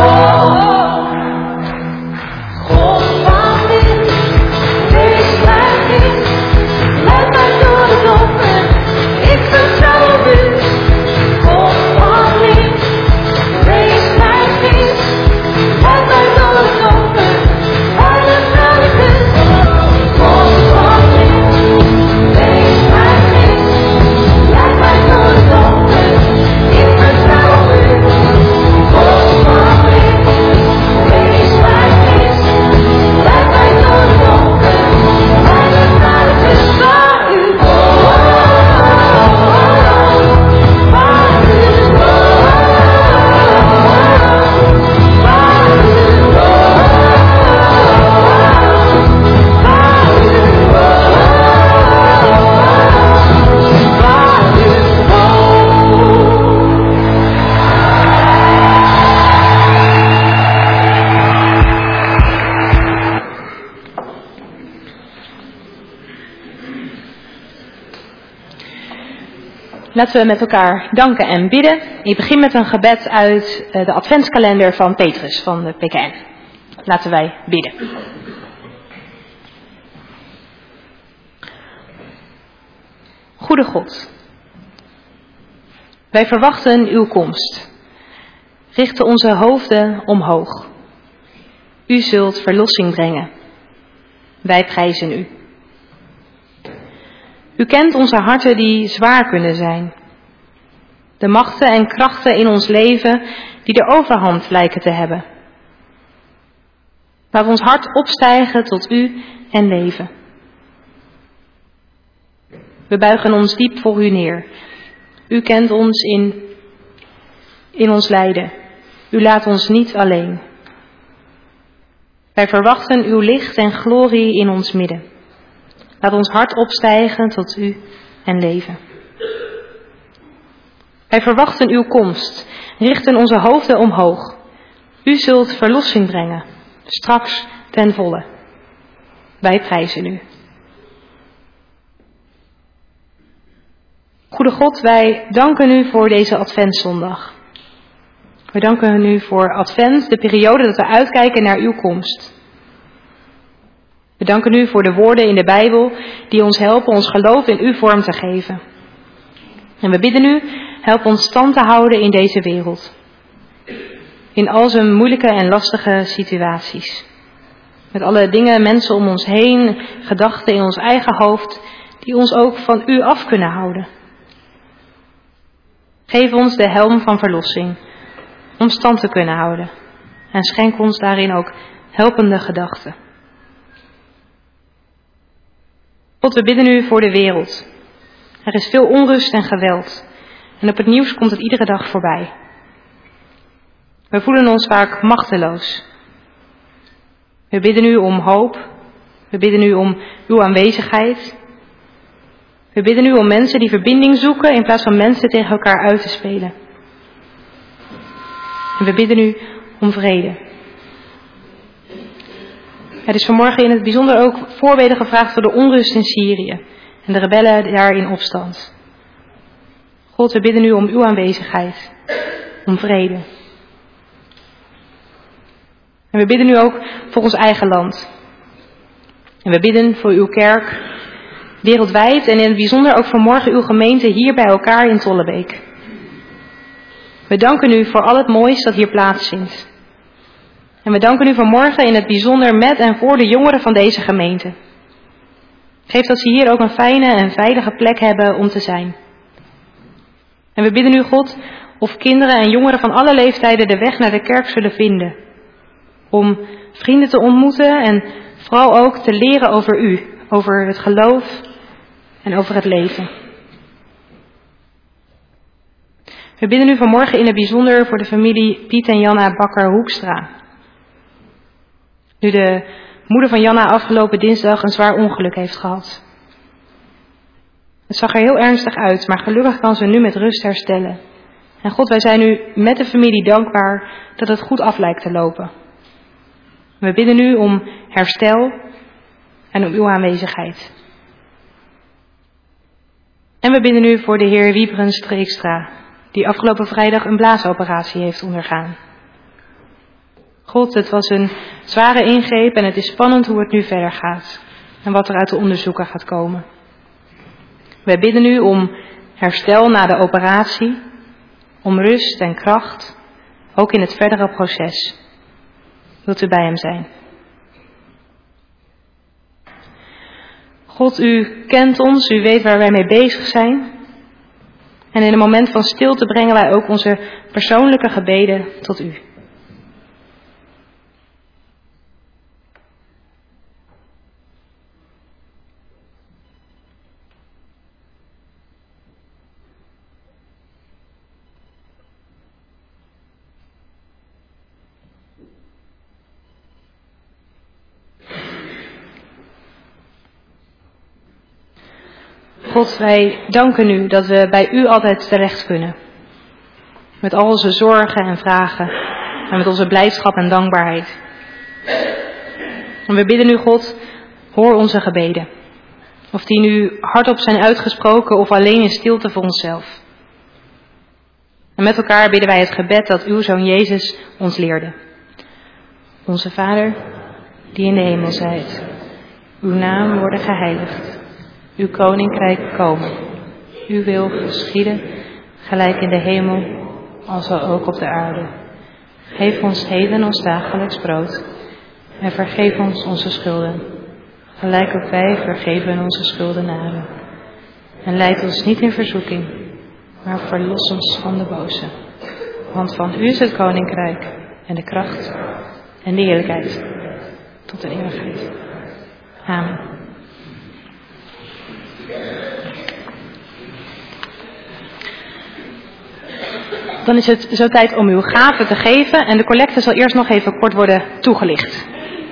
God van licht, wees mijn licht. Leid mij door het donker, ik vertrouw op u. God van licht, wees mijn licht. Leid mij door het donker, waar de vrouw is. God van licht, wees mijn licht. Leid mij door het donker, ik vertrouw op u. God van licht, wees mijn licht. Leid mij door het donker, waar de vrouw is. Waar u Laten we met elkaar danken en bidden. Ik begin met een gebed uit de adventskalender van Petrus van de PKN. Laten wij bidden. Goede God, wij verwachten uw komst. Richten onze hoofden omhoog. U zult verlossing brengen. Wij prijzen u. U kent onze harten die zwaar kunnen zijn. De machten en krachten in ons leven die de overhand lijken te hebben. Waar ons hart opstijgen tot u en leven. We buigen ons diep voor u neer. U kent ons in ons lijden. U laat ons niet alleen. Wij verwachten uw licht en glorie in ons midden. Laat ons hart opstijgen tot u en leven. Wij verwachten uw komst, richten onze hoofden omhoog. U zult verlossing brengen, straks ten volle. Wij prijzen u. Goede God, wij danken u voor deze Adventszondag. We danken u voor Advent, de periode dat we uitkijken naar uw komst. We danken u voor de woorden in de Bijbel die ons helpen ons geloof in u vorm te geven. En we bidden u, help ons stand te houden in deze wereld. In al zijn moeilijke en lastige situaties. Met alle dingen, mensen om ons heen, gedachten in ons eigen hoofd, die ons ook van u af kunnen houden. Geef ons de helm van verlossing, om stand te kunnen houden. En schenk ons daarin ook helpende gedachten. God, we bidden u voor de wereld. Er is veel onrust en geweld. En op het nieuws komt het iedere dag voorbij. We voelen ons vaak machteloos. We bidden u om hoop. We bidden u om uw aanwezigheid. We bidden u om mensen die verbinding zoeken in plaats van mensen tegen elkaar uit te spelen. En we bidden u om vrede. Het is vanmorgen in het bijzonder ook voorbeden gevraagd voor de onrust in Syrië en de rebellen daar in opstand. God, we bidden u om uw aanwezigheid, om vrede. En we bidden u ook voor ons eigen land. En we bidden voor uw kerk wereldwijd en in het bijzonder ook vanmorgen uw gemeente hier bij elkaar in Tollebeek. We danken u voor al het moois dat hier plaatsvindt. En we danken u vanmorgen in het bijzonder met en voor de jongeren van deze gemeente. Geef dat ze hier ook een fijne en veilige plek hebben om te zijn. En we bidden u, God, of kinderen en jongeren van alle leeftijden de weg naar de kerk zullen vinden. Om vrienden te ontmoeten en vooral ook te leren over u, over het geloof en over het leven. We bidden u vanmorgen in het bijzonder voor de familie Piet en Janna Bakker-Hoekstra. Nu de moeder van Janna afgelopen dinsdag een zwaar ongeluk heeft gehad. Het zag er heel ernstig uit, maar gelukkig kan ze nu met rust herstellen. En God, wij zijn nu met de familie dankbaar dat het goed af lijkt te lopen. We bidden nu om herstel en om uw aanwezigheid. En we bidden nu voor de heer Wiebrens Treekstra, die afgelopen vrijdag een blaasoperatie heeft ondergaan. God, het was een zware ingreep en het is spannend hoe het nu verder gaat en wat er uit de onderzoeken gaat komen. Wij bidden nu om herstel na de operatie, om rust en kracht, ook in het verdere proces. Wilt u bij hem zijn? God, u kent ons, u weet waar wij mee bezig zijn. En in een moment van stilte brengen wij ook onze persoonlijke gebeden tot u. God, wij danken u dat we bij u altijd terecht kunnen. Met al onze zorgen en vragen en met onze blijdschap en dankbaarheid. En we bidden u, God, hoor onze gebeden. Of die nu hardop zijn uitgesproken of alleen in stilte voor onszelf. En met elkaar bidden wij het gebed dat uw Zoon Jezus ons leerde. Onze Vader, die in de hemel zijt. Uw naam worden geheiligd. Uw koninkrijk komen. Uw wil geschieden, gelijk in de hemel, als ook op de aarde. Geef ons heden ons dagelijks brood. En vergeef ons onze schulden, gelijk ook wij vergeven onze schuldenaren. En leid ons niet in verzoeking, maar verlos ons van de boze. Want van u is het koninkrijk en de kracht en de heerlijkheid tot de eeuwigheid. Amen. Dan is het zo tijd om uw gaven te geven en de collecte zal eerst nog even kort worden toegelicht.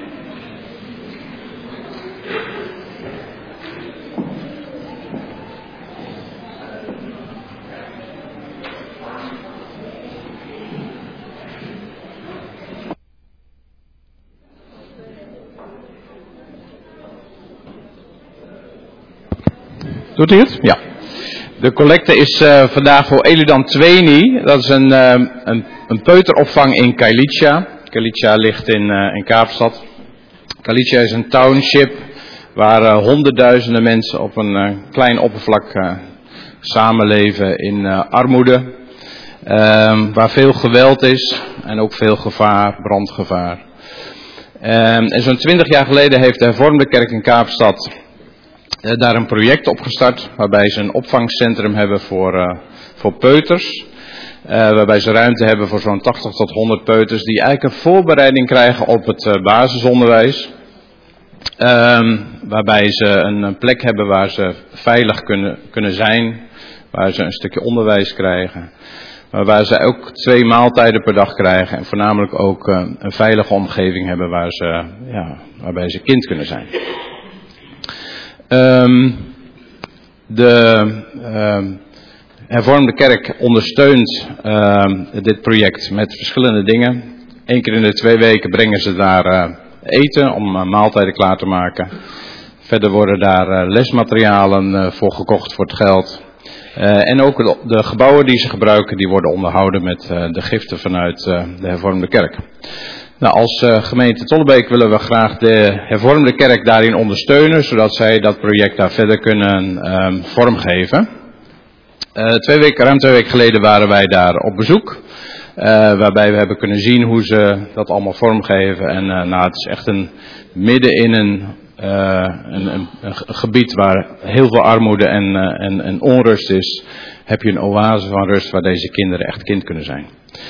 Doet u het? Ja. De collecte is vandaag voor Elidan Tweeni. Dat is een peuteropvang in Kailicha. Kailicha ligt in Kaapstad. Kailicha is een township waar honderdduizenden mensen op een klein oppervlak samenleven in armoede. Waar veel geweld is en ook veel gevaar, brandgevaar. En zo'n 20 jaar geleden heeft de Hervormde Kerk in Kaapstad daar een project opgestart, waarbij ze een opvangcentrum hebben voor peuters. Waarbij ze ruimte hebben voor zo'n 80 tot 100 peuters die eigenlijk een voorbereiding krijgen op het basisonderwijs. Waarbij ze een plek hebben waar ze veilig kunnen zijn, waar ze een stukje onderwijs krijgen. Maar waar ze ook 2 maaltijden per dag krijgen en voornamelijk ook een veilige omgeving hebben waarbij ze kind kunnen zijn. De Hervormde Kerk ondersteunt dit project met verschillende dingen. 1 keer in de 2 weken brengen ze daar eten om maaltijden klaar te maken. Verder worden daar lesmaterialen voor gekocht voor het geld. En ook de gebouwen die ze gebruiken, die worden onderhouden met de giften vanuit de Hervormde Kerk. Nou, als gemeente Tollebeek willen we graag de Hervormde Kerk daarin ondersteunen, zodat zij dat project daar verder kunnen vormgeven. Ruim 2 weken geleden waren wij daar op bezoek, waarbij we hebben kunnen zien hoe ze dat allemaal vormgeven. En het is echt midden in een gebied waar heel veel armoede en onrust is, heb je een oase van rust waar deze kinderen echt kind kunnen zijn.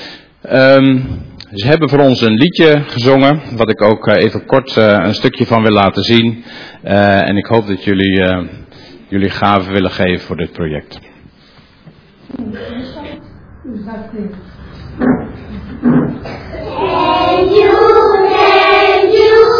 Ze hebben voor ons een liedje gezongen, wat ik ook even kort een stukje van wil laten zien. En ik hoop dat jullie gaven willen geven voor dit project. Thank you.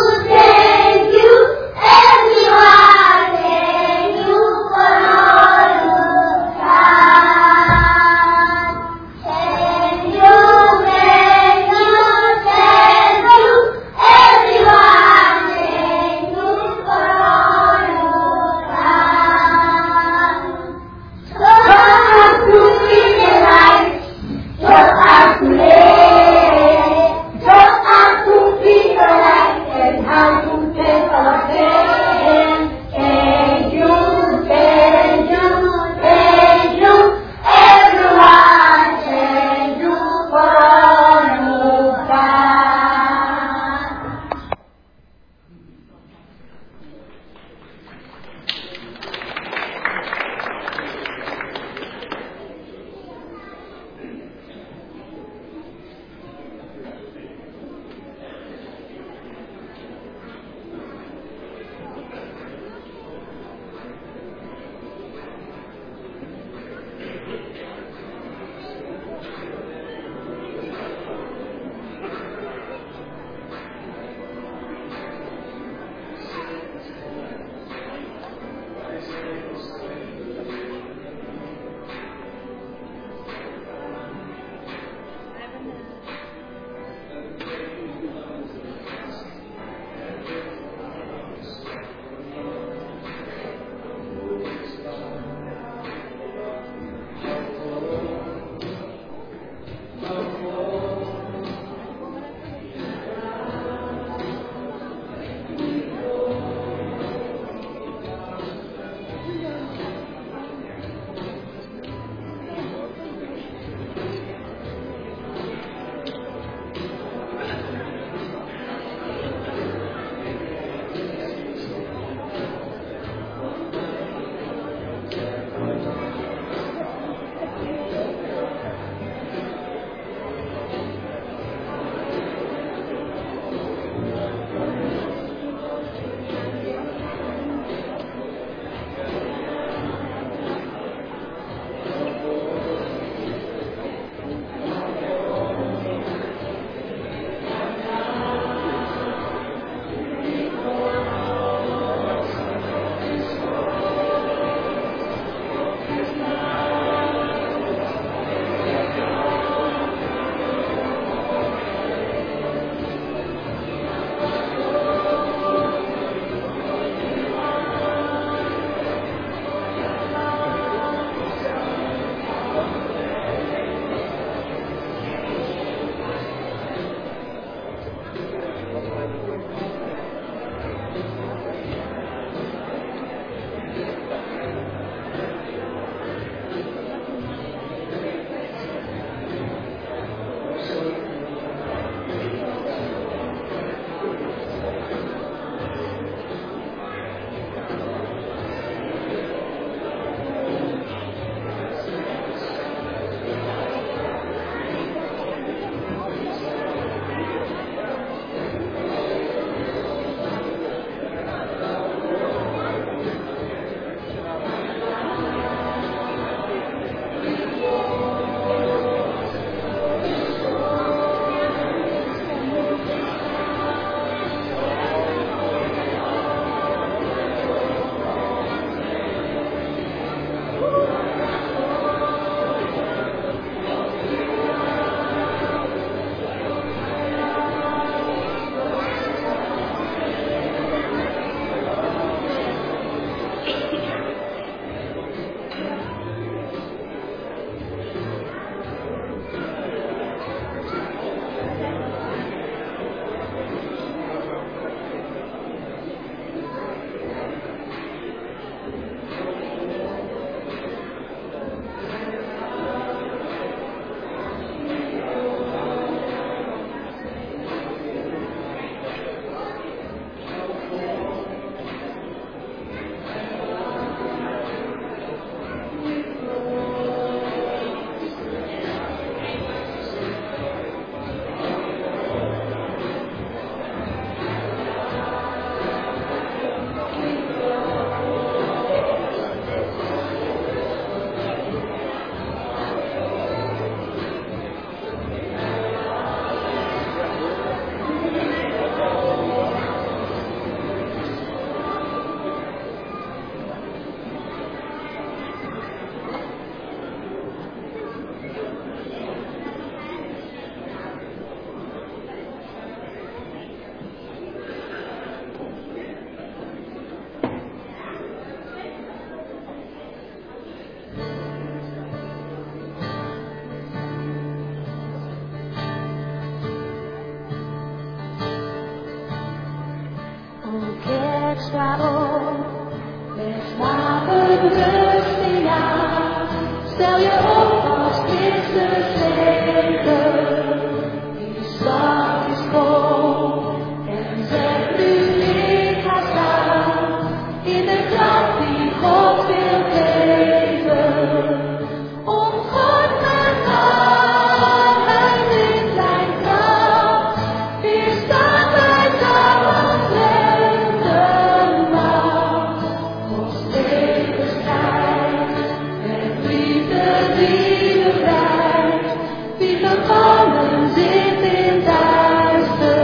sta op, met slapen rusting aan. Stel je op als Christus leven, die stad is vol. En zeg nu ik ga staan, in de kracht die God wil geven. Om God met al in zijn kracht, weerstaan wij samen de macht. Ons leven strijd, met liefde die bevrijdt, wie gevangen zit in duister.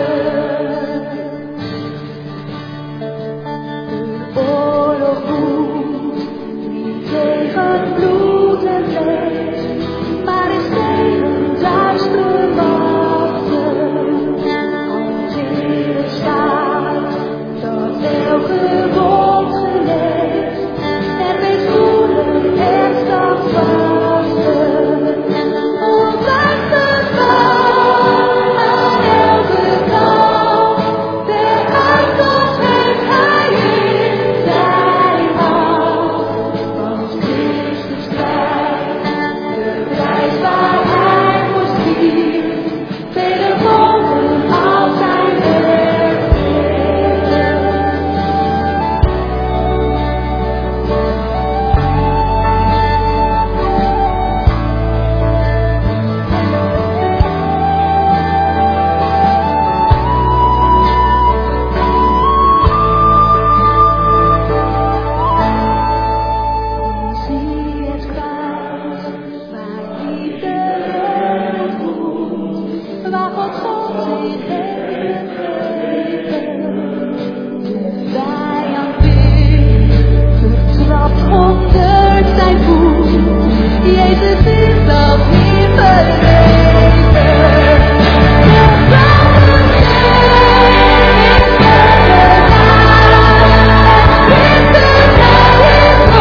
De oorlog woedt, niet tegen bloed en vlees, maar is tegen duistere machten. Als in het staat, dat elke wond geneest, en wees voelen en stand vasten. Ondanks de val aan elke kant, de uitkomst heeft hij in zijn hand. Want Christus strijdt, de prijs waar hij voor stierf, vele wonden al zijn werk geeft. Zie het kruis, waar liefde voelt, waar God zich heeft gegeven. De vijand weer, vertrapt onder zijn voet, Jezus is dat hier verheven. De brandende zee is verder aan, Christus hij is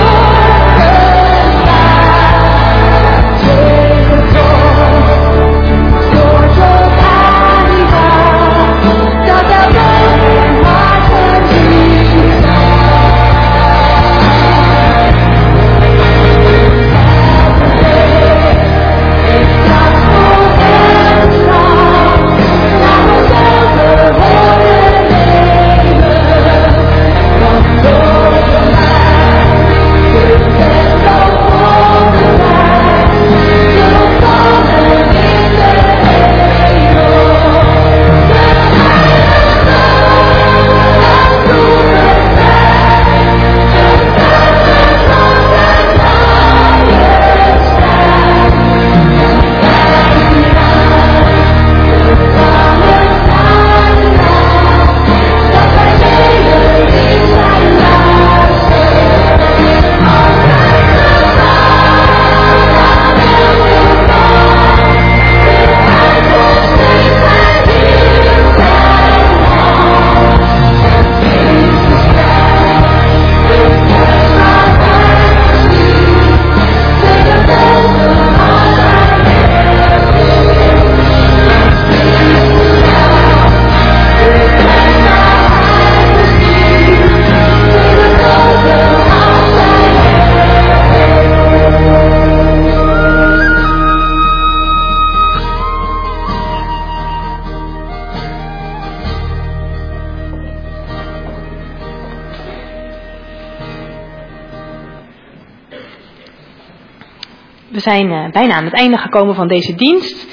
We zijn bijna aan het einde gekomen van deze dienst.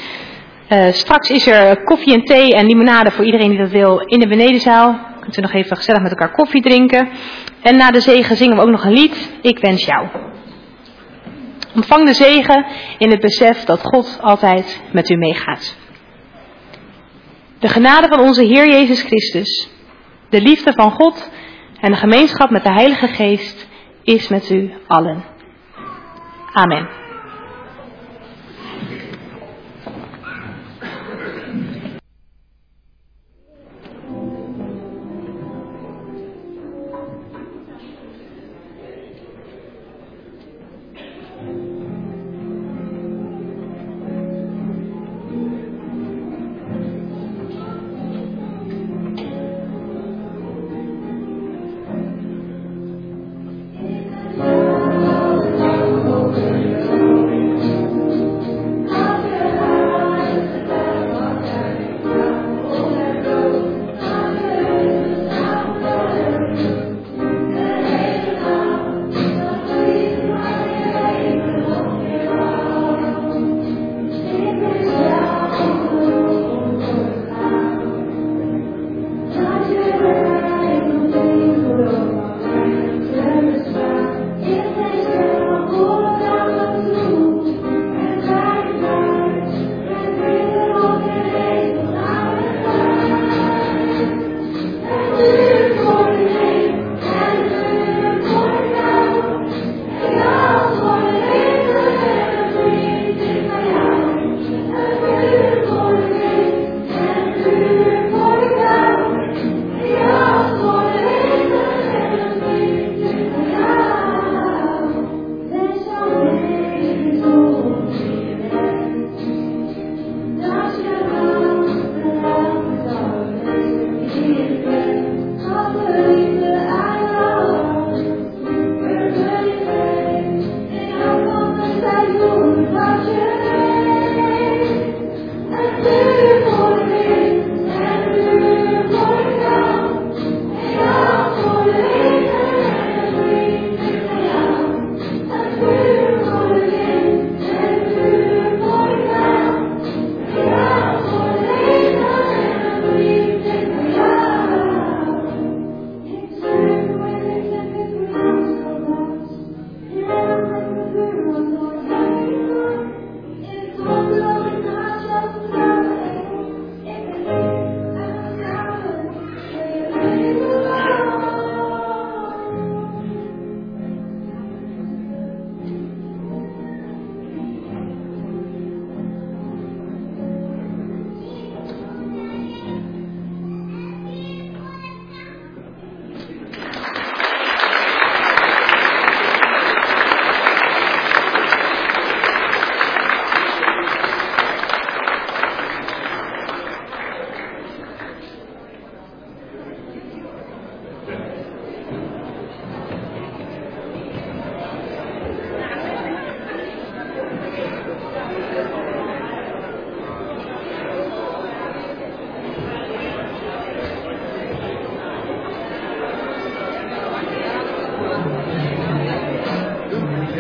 Straks is er koffie en thee en limonade voor iedereen die dat wil in de benedenzaal. Kunt u nog even gezellig met elkaar koffie drinken. En na de zegen zingen we ook nog een lied. Ik wens jou. Ontvang de zegen in het besef dat God altijd met u meegaat. De genade van onze Heer Jezus Christus, de liefde van God en de gemeenschap met de Heilige Geest is met u allen. Amen.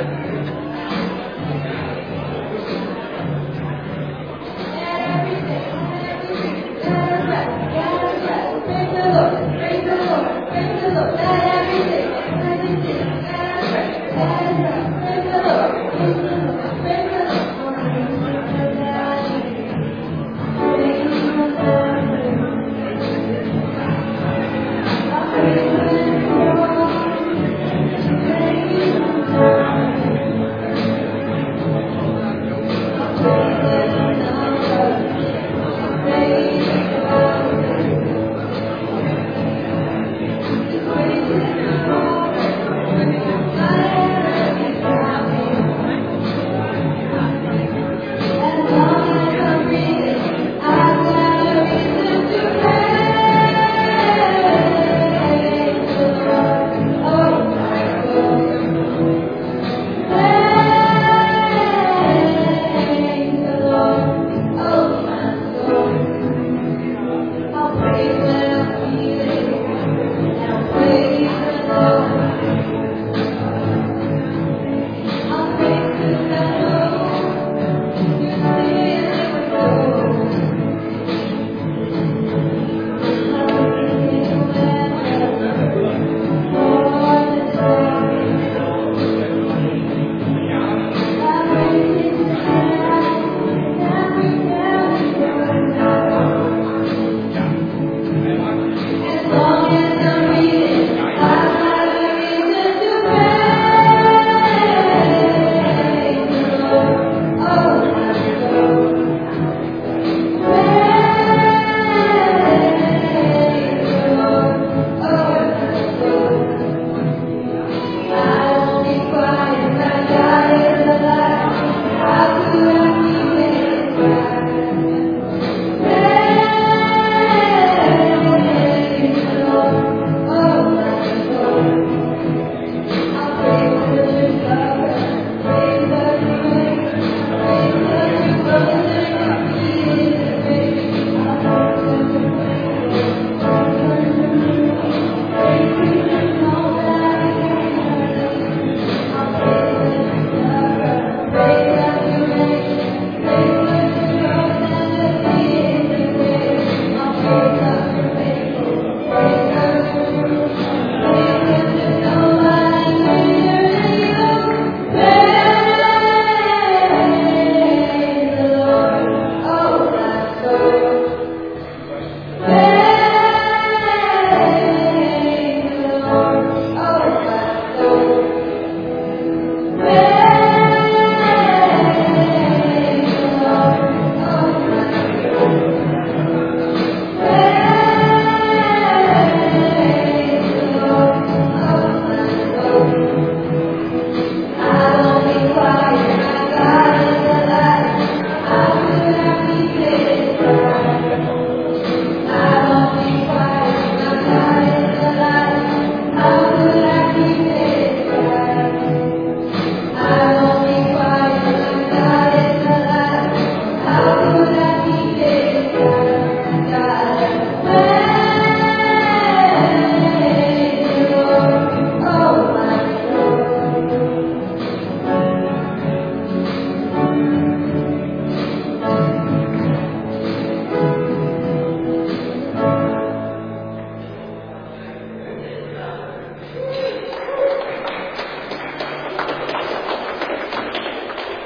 Amen.